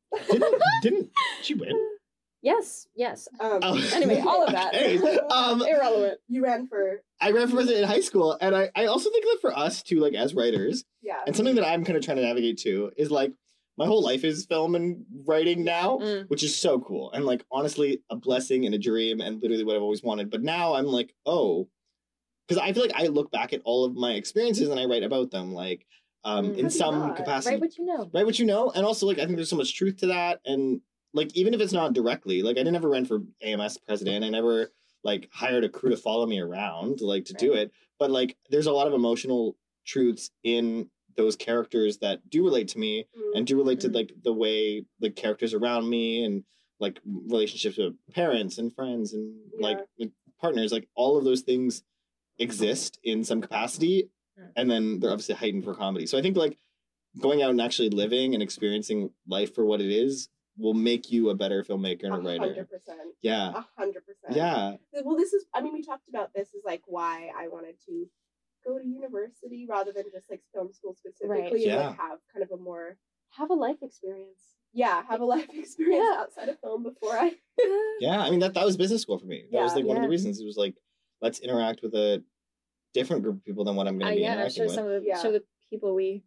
Didn't she win? Yes. Oh. Anyway, all of that. Okay. Irrelevant. You ran for I ran for president in high school, and I also think that for us too, like as writers, yeah. and something that I'm kind of trying to navigate too is like my whole life is film and writing now, which is so cool and like honestly a blessing and a dream and literally what I've always wanted. But now I'm like, oh, because I feel like I look back at all of my experiences and I write about them, like in do some not? capacity. Write what you know. Write what you know, and also like I think there's so much truth to that, and like even if it's not directly, like I didn't ever run for AMS president, I never like hired a crew to follow me around like to do it, but like there's a lot of emotional truths in those characters that do relate to me and do relate to like the way the characters around me and like relationships with parents and friends and like partners, like all of those things exist in some capacity, and then they're obviously heightened for comedy. So I think like going out and actually living and experiencing life for what it is will make you a better filmmaker and a writer. 100%. Yeah. 100%. Yeah. Well, this is, I mean, we talked about this is like why I wanted to go to university rather than just like film school specifically Right. and Yeah. like have kind of a more, Have a life experience. have a life experience Yeah. outside of film before I. Yeah. I mean, that was business school for me. That was like one of the Yeah. reasons. It was like, let's interact with a different group of people than what I'm going to be interacting show with. some of the Yeah. show the people we.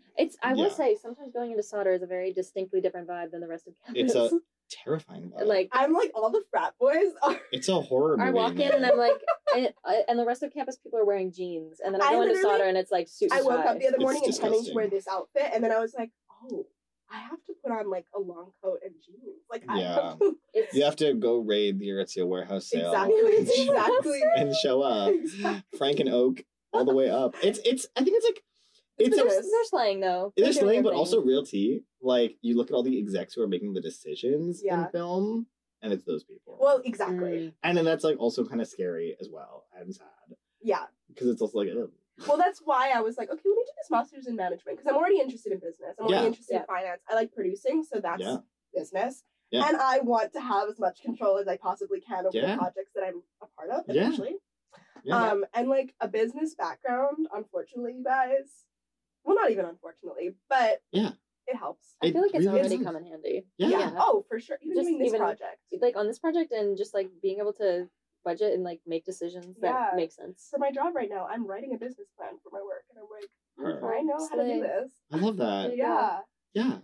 I will Yeah. say sometimes going into Sauder is a very distinctly different vibe than the rest of campus. It's a terrifying vibe. like I'm like, all the frat boys are. it's a horror movie. I walk in and I'm like, and the rest of campus people are wearing jeans, and then I I go into literally- Sauder and it's like suits. I woke up the other It's morning intending to disgusting. wear this outfit, and then I was like, oh, I have to put on like a long coat and jeans. Like, I Yeah. have to. It's You have to go raid the Aritzia warehouse sale Exactly. and show up. Exactly. Frank and Oak all the way up. I think it's like it's business. they're slaying though. It They're is doing slang, their but also thing. real tea. Like you look at all the execs who are making the decisions Yeah. in film, and it's those people. Well, exactly. And then that's like also kind of scary as well and sad Yeah. because it's also like ugh. Well, that's why I was like, okay, let me do this master's in management because I'm already interested in business. I'm already Yeah. interested in finance. I like producing, so that's Yeah. business. Yeah. And I want to have as much control as I possibly can over Yeah. the projects that I'm a part of, Yeah. essentially. Yeah. And like a business background, unfortunately, you guys. Well, not even unfortunately, but Yeah. it helps. I feel like it's really already does. come in handy. Yeah. Oh, for sure. Even Just doing this even- project. Like on this project and just like being able to budget and like make decisions that Yeah. make sense. For my job right now, I'm writing a business plan for my work, and I'm like, Her. I know how to do Slay. this. I love that. Yeah. Yeah.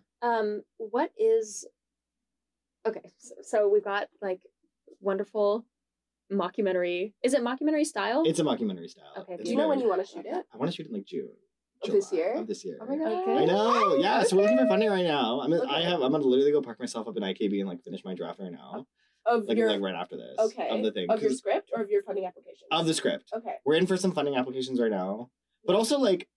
What is okay? So we've got like wonderful mockumentary. Is it mockumentary style? It's a mockumentary style. Okay, It's Do you know when very- you want to shoot it? I want to shoot it in like June. Of this July year? Of this year. Oh my god. Okay. I know. Yeah. So we're looking for funding right now. Okay. I'm gonna literally go park myself up in IKB and like finish my draft right now. Of Like your right after this. okay Of the thing. of your 'Cause- script or of your funding application? of the script. Okay. We're in for some funding applications right now. But also like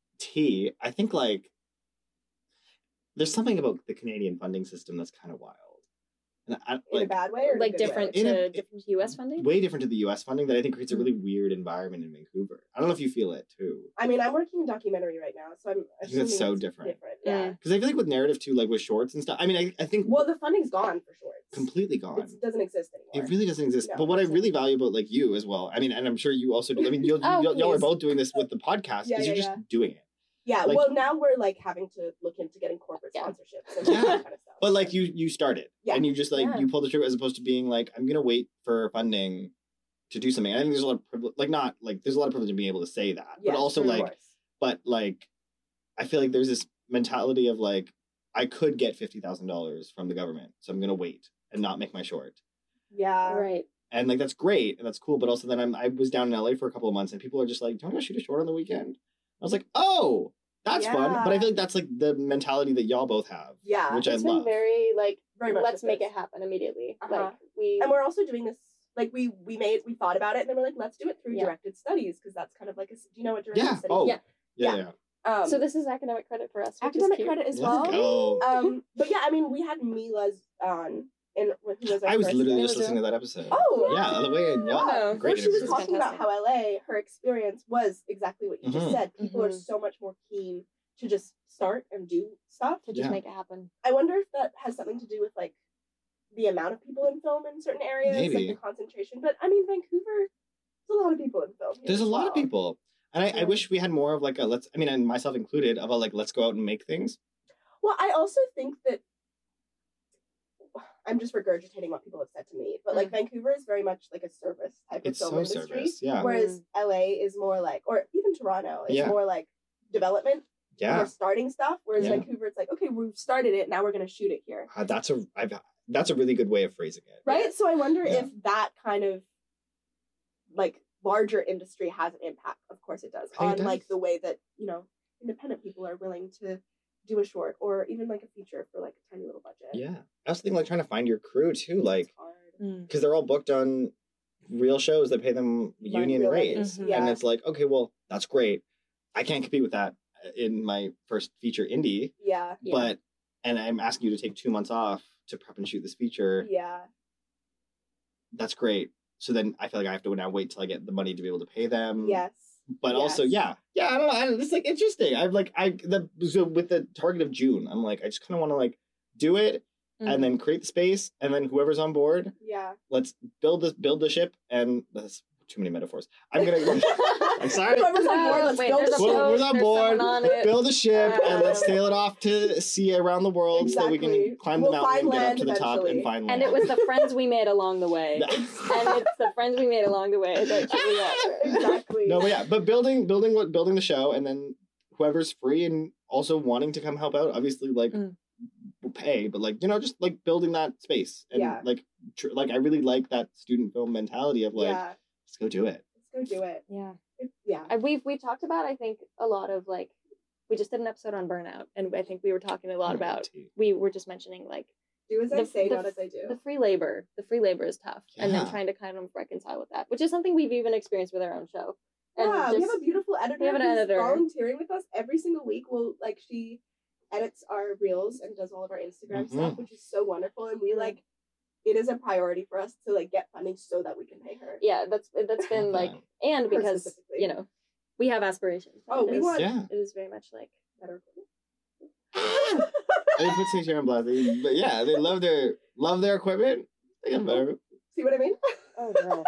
I think like there's something about the Canadian funding system that's kind of wild. And In a like bad way or in a like good different way? In to a- different US funding? way different to the US funding that I think creates a really weird environment in Vancouver. I don't know if you feel it too. I mean, I'm working in documentary right now, so I'm I think that's assuming so it's different. Yeah. Mm. Because I feel like with narrative too, like with shorts and stuff. I mean, I think Well, the funding's gone for shorts. completely gone. It doesn't exist anymore. It really doesn't exist. No, but what I it's really value about like you as well, I mean, and I'm sure you also do. I mean, y'all are please. both doing this with the podcast because you're just doing it. Yeah, like- well, now we're like having to look into getting corporate sponsorships and Yeah. that kind of stuff. But like you started, and you just like you pulled the trigger as opposed to being like, I'm gonna wait for funding to do something. I think there's a lot of privilege, like not like there's a lot of privilege in being able to say that, but also like, but like, I feel like there's this mentality of like, I could get $50,000 from the government, so I'm gonna wait and not make my short. Yeah. Right. And like that's great and that's cool, but also then I was down in LA for a couple of months and people are just like, "Do you want to go shoot a short on the weekend?" I was like, "Oh, that's fun." But I feel like that's like the mentality that y'all both have. Yeah, which It's I been love. very like, Very much let's with make this. it happen immediately. Uh-huh. Like and we're also doing this. Like we thought about it and then we're like, let's do it through Yeah. directed studies because that's kind of like do you know what directed Yeah. studies? Oh. Yeah. Yeah. So this is academic credit for us. which is academic cute. credit as Let's well. go. But yeah, I mean, we had Mila's on, and who was our I was first literally guest. just listening to that episode. Oh, yeah, the way Well, great she was interview. talking about how LA, her experience was exactly what you just Mhm. said. People are Mhm. so much more keen to just start and do stuff. To just Yeah. make it happen. I wonder if that has something to do with like the amount of people in film in certain areas, Maybe. like the concentration. But I mean, Vancouver, there's a lot of people in film. here There's a as lot of well. people. And I wish we had more of like a and myself included, of a like let's go out and make things. Well, I also think that I'm just regurgitating what people have said to me, but like Vancouver is very much like a service type It's of film so industry, service, yeah. whereas LA is more like, or even Toronto is Yeah. more like development. Yeah. We're starting stuff, whereas Yeah. Vancouver, it's like, okay, we've started it, now we're going to shoot it here. That's a really good way of phrasing it. Right? So I wonder Yeah. if that kind of like larger industry has an impact. Of course it does. I think On it like does. the way that, independent people are willing to do a short or even like a feature for like a tiny little budget. Yeah. I was thinking like trying to find your crew too, like It's hard. because they're all booked on real shows that pay them union real rates. rates, yeah. And it's like, okay, well, that's great. I can't compete with that in my first feature indie, Yeah. but and I'm asking you to take 2 months off to prep and shoot this feature. Yeah. That's great. So then I feel like I have to now wait till I get the money to be able to pay them. Yes. But also, Yes. I don't know. It's like interesting. So with the target of June, I'm like, I just kind of want to like do it and then create the space, and then whoever's on board, Yeah. let's build the ship. And that's too many metaphors. I'm gonna. I'm sorry. Whoever's on board, let's build there's a a ship. boat, Who's on there's board? someone on it. Build a ship and let's sail it off to sea around the world so that we Exactly. can climb We'll the mountain and find get up land to the top eventually. and find land. And it was the friends we made along the way. And it's the friends we made along the way that truly matter. Exactly. No, but yeah, but building the show, and then whoever's free and also wanting to come help out, obviously, like will pay, but like just like building that space, and Yeah. like I really like that student film mentality of like, Yeah. let's go do it. Let's go do it. Yeah. Yeah. We've talked about, I think, a lot of like, we just did an episode on burnout, and I think we were talking a lot about, we were just mentioning like Do as I say, not as I do. the free labor is tough, and then Yeah. trying to kind of reconcile with that, which is something we've even experienced with our own show. And Yeah, we just- have a beautiful editor we have an who's editor. volunteering with us every single week. She edits our reels and does all of our Instagram stuff, which is so wonderful. And we like, it is a priority for us to like get funding so that we can pay her. yeah, that's been like, and Her because specifically. we have aspirations. Oh, we want Yeah. It is very much like better. I didn't put Stacey on blast, but yeah, they love their equipment. They get better. See what I mean? oh girl.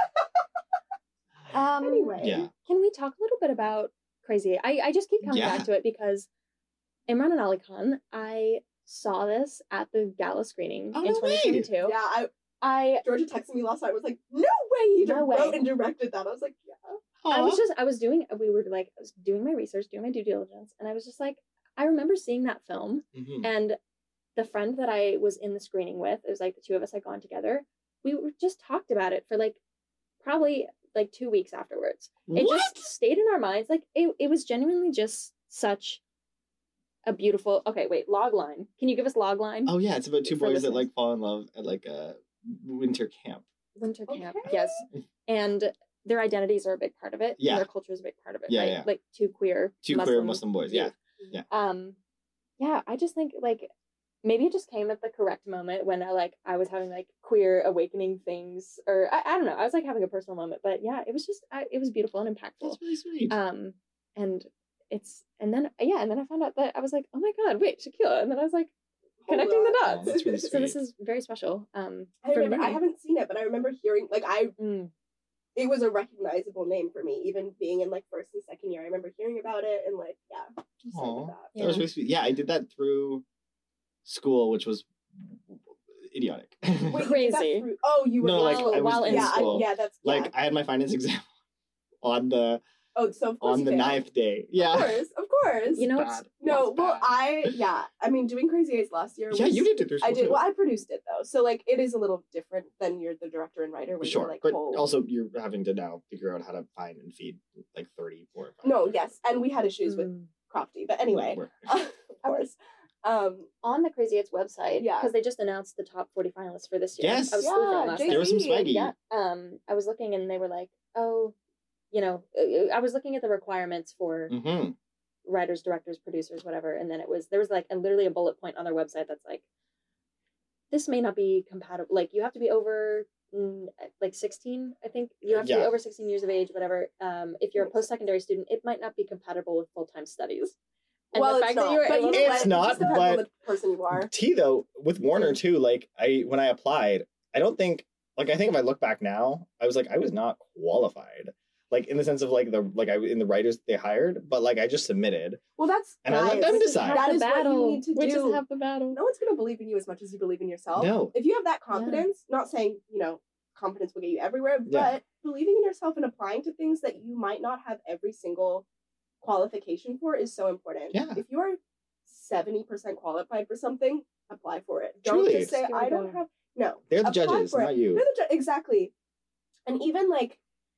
Anyway. Yeah. Can we talk a little bit about Crazy? I just keep coming Yeah. back to it because Imran and Ali Khan, I saw this at the gala screening Oh, in no way. 2022. Yeah, I Georgia texted me last night. Was like, "No way he No way. wrote and directed that." I was like, "Yeah." I was doing my research, doing my due diligence, and I was just like, I remember seeing that film, Mhm. and the friend that I was in the screening with, it was like the two of us had gone together. We were just talked about it for like probably like 2 weeks afterwards. It What? just stayed in our minds. Like it was genuinely just such a beautiful. Okay, wait, logline. Can you give us logline? Oh yeah, it's about two For boys that listeners. like fall in love at like a winter camp. Winter camp. Okay. Yes, and their identities are a big part of it. Yeah. and their culture is a big part of it. Yeah, right? yeah. Like two queer Muslim boys. Yeah. youth. Yeah, I just think like maybe it just came at the correct moment when I was having like queer awakening things, or I don't know, I was like having a personal moment, but yeah, it was just it was beautiful and impactful. That's really sweet. And then I found out that I was like, oh my god, wait, Shaquille, and then I was like, connecting the God. dots. That's really So this sweet. is very special. I For remember. me. I haven't seen it, but I remember hearing Mm. it was a recognizable name for me, even being in like first and second year. I remember hearing about it and just like Aw, that. that was really sweet. Yeah, I did that through school, which was idiotic. Wait, you did that Crazy. Oh, you were No, like, While- I was while in in school. that's Like I had my finance exam on the so of course on you the failed. 9th day. Yeah. Of course. You know, Bad. it's No, That's well, bad. I mean, doing Crazy Eights last year. Yeah, was- you did it through school I did. too. Well, I produced it though, so like it is a little different than you're the director and writer. When Sure, you're, like, but whole... also you're having to now figure out how to find and feed like 34 or 5. No, yes, and we had issues with Mm. Crofty, but anyway, of course. On the Crazy Eights website, Yeah. because they just announced the top 40 finalists for this year. Yes. I was sleuthing last Jay-Z. night. There was some Jay-Z, swaggy. Yeah. I was looking and they were like, oh, you know, I was looking at the requirements for Mm-hmm. writers, directors, producers, whatever, and then there was like literally a bullet point on their website that's like, this may not be compatible. Like you have to be over like 16, I think. You have to be Yeah. over 16 years of age, whatever. If you're a post-secondary student, it might not be compatible with full-time studies. And well, the fact it's not. that you were but able you to know It's what? not, It just depends on but- the person you are. T though with Warner too. Like when I applied, I don't think I think if I look back now, I was not qualified. Like in the sense of like in the writers they hired, but like I just submitted. Well, that's And I let guys, them this is- decide. That the is what you battle. need to We do. just have the battle. No one's gonna believe in you as much as you believe in yourself. No. If you have that confidence, not saying confidence will get you everywhere, Yeah. but believing in yourself and applying to things that you might not have every single qualification for is so important. Yeah. If you are 70% qualified for something, apply for it. Don't Truly. just say Just give it I a don't go. have. No, They're the apply judges, for it. not you. They're the exactly. And even like,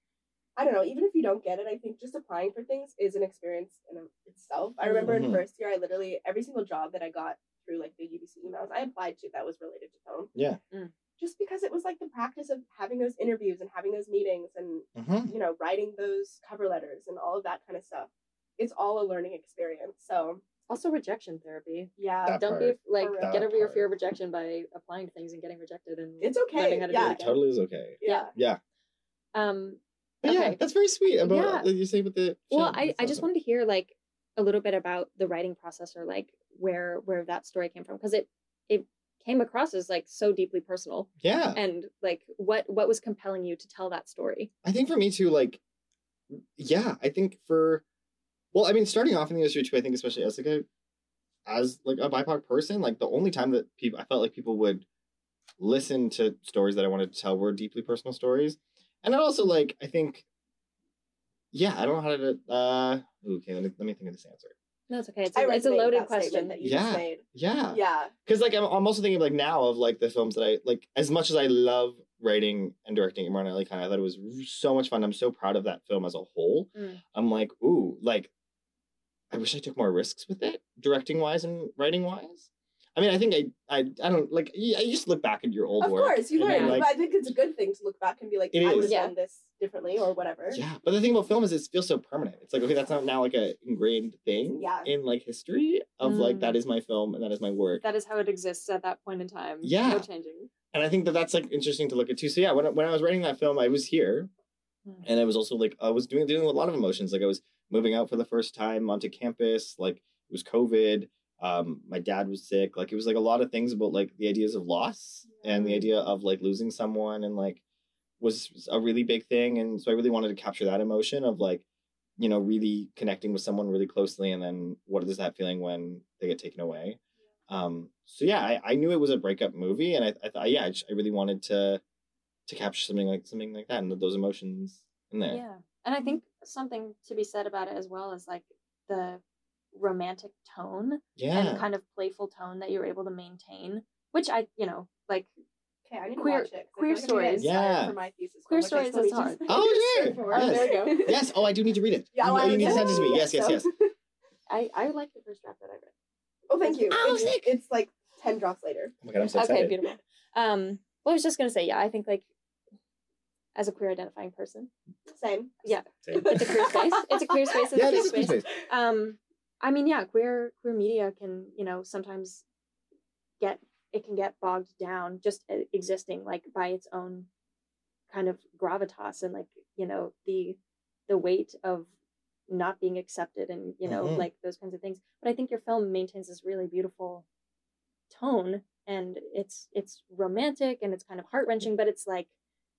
I don't know, even if you don't get it, I think just applying for things is an experience in itself. I remember Mhm. in first year, I literally, every single job that I got through like the UBC emails, I applied to that was related to film. Yeah. Just because it was like the practice of having those interviews and having those meetings and, Mm-hmm. writing those cover letters and all of that kind of stuff. It's all a learning experience. So, Also rejection therapy. yeah. That Don't be part. like For real. get That over your part. fear of rejection by applying to things and getting rejected and It's okay, learning how to yeah. do it It again. totally is okay. Yeah. Yeah. But yeah, Okay. that's very sweet about Yeah. what you say with the. Well, film. I That's just awesome. wanted to hear like a little bit about the writing process or like where that story came from because it came across as like so deeply personal Yeah. and like what was compelling you to tell that story. I think for me too, like, yeah, I think starting off in the industry too, I think especially as like a BIPOC person, like the only time that I felt like people would listen to stories that I wanted to tell were deeply personal stories. And then also like, I think, yeah, I don't know how to, okay, let me think of this answer. No, it's okay. It's I a resonate with loaded that statement question. that you Yeah. just made. Yeah. Yeah. Because like I'm also thinking like now of like the films that I like as much as I love writing and directing Imran Ali Khan, I thought it was so much fun. I'm so proud of that film as a whole. Mm. I'm like, ooh, like I wish I took more risks with it, directing wise and writing wise. I mean, I think I don't like. I just look back at your old Of work. course, you and learn. you're But like, I think it's a good thing to look back and be like, It I would is. have done this differently or whatever. yeah, but the thing about film is it feels so permanent. It's like, okay, that's not now like a ingrained thing Yeah. in like history of like Mm. that is my film and that is my work. That is how it exists at that point in time. Yeah. No changing. And I think that that's like interesting to look at too. So yeah, when I was writing that film, I was here, Mm. and I was also like I was dealing with a lot of emotions. Like I was moving out for the first time onto campus. Like it was COVID. My dad was sick. Like it was like a lot of things about like the ideas of loss and the idea of like losing someone and like was a really big thing. And so I really wanted to capture that emotion of like, really connecting with someone really closely, and then what is that feeling when they get taken away. So yeah, I knew it was a breakup movie, and I thought, yeah, I really wanted to capture something like that and those emotions in there. Yeah. And I think something to be said about it as well is like the romantic tone Yeah. and kind of playful tone that you're able to maintain, which I, like Okay, I need Queer- to watch it. 'cause I queer feel like I'm gonna get stories. inspired Yeah. For my thesis, Queer which I stories still is need to hard. Oh, sure. for. Yes. there you go. Yes. Oh, I do need to read it. Yeah, well, you need to send it to me. yeah, Yes, yes, so- yes. I like the first draft that I read. Oh, thank you. Oh, it's, sick. it's like 10 drafts later. Oh my god, I'm so Okay, excited. beautiful. Well, I was just gonna say, yeah, I think like as a queer identifying person, Same. yeah, Same. it's a queer space. It's a queer space. It's Yeah, a this safe is space. space. I mean, yeah, queer media can, sometimes get bogged down just existing like by its own kind of gravitas and like, the weight of not being accepted and, Mhm. like those kinds of things. But I think your film maintains this really beautiful tone, and it's romantic and it's kind of heart-wrenching, but it's like,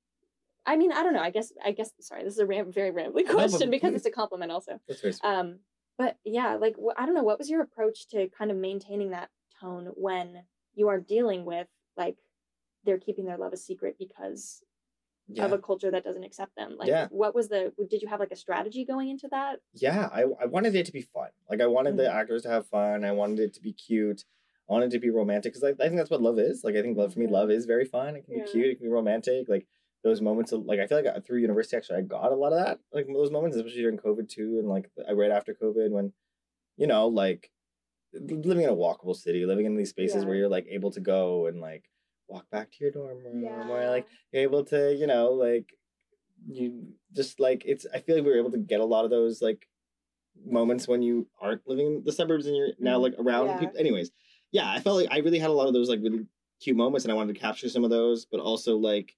I mean, I don't know. I guess. Sorry, this is a very rambling question because it's a compliment also. That's very sweet. But yeah, like I don't know. What was your approach to kind of maintaining that tone when you are dealing with like they're keeping their love a secret because of a culture that doesn't accept them? Like, what was did you have like a strategy going into that? Yeah, I wanted it to be fun. Like, I wanted the actors to have fun. I wanted it to be cute. I wanted it to be romantic because I think that's what love is. Like, I think for me, love is very fun. It can be cute. It can be romantic. Like, those moments of, like, I feel like through university, actually, I got a lot of that. Like, those moments, especially during COVID, too. And, like, right after COVID when, you know, like, living in a walkable city, living in these spaces where you're, like, able to go and, like, walk back to your dorm room. Or, like, you're able to, you know, like, you just, like, I feel like we were able to get a lot of those, like, moments when you aren't living in the suburbs and you're now, like, around people. Anyways, yeah, I felt like I really had a lot of those, like, really cute moments, and I wanted to capture some of those, but also, like,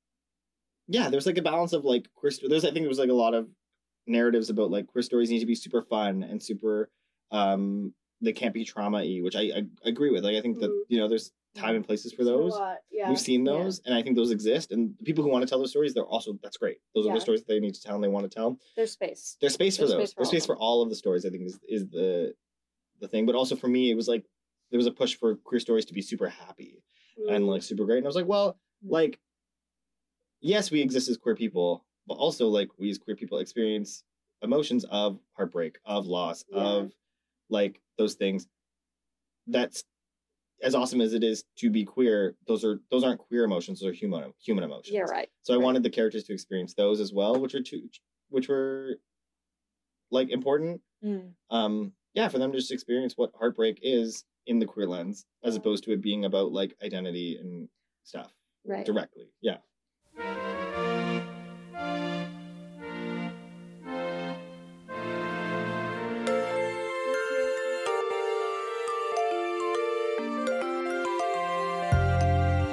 yeah, there's like a balance of like queer. I think there was like a lot of narratives about like queer stories need to be super fun and super. They can't be trauma-y, which I agree with. Like, I think that, you know, there's time and places for those. We've seen those, and I think those exist. And the people who want to tell those stories, that's great. Those are the stories that they need to tell and they want to tell. There's space. There's space for those. There's space for all of the stories, I think, is the thing. But also for me, it was like there was a push for queer stories to be super happy and like super great. And I was like, well, like, yes, we exist as queer people, but also, like, we as queer people experience emotions of heartbreak, of loss, of, like, those things. That's as awesome as it is to be queer. Those aren't queer emotions; those are human emotions. Yeah, right. So I wanted the characters to experience those as well, which were like important. Yeah, for them to just experience what heartbreak is in the queer lens, as opposed to it being about like identity and stuff. Right. Directly. Yeah.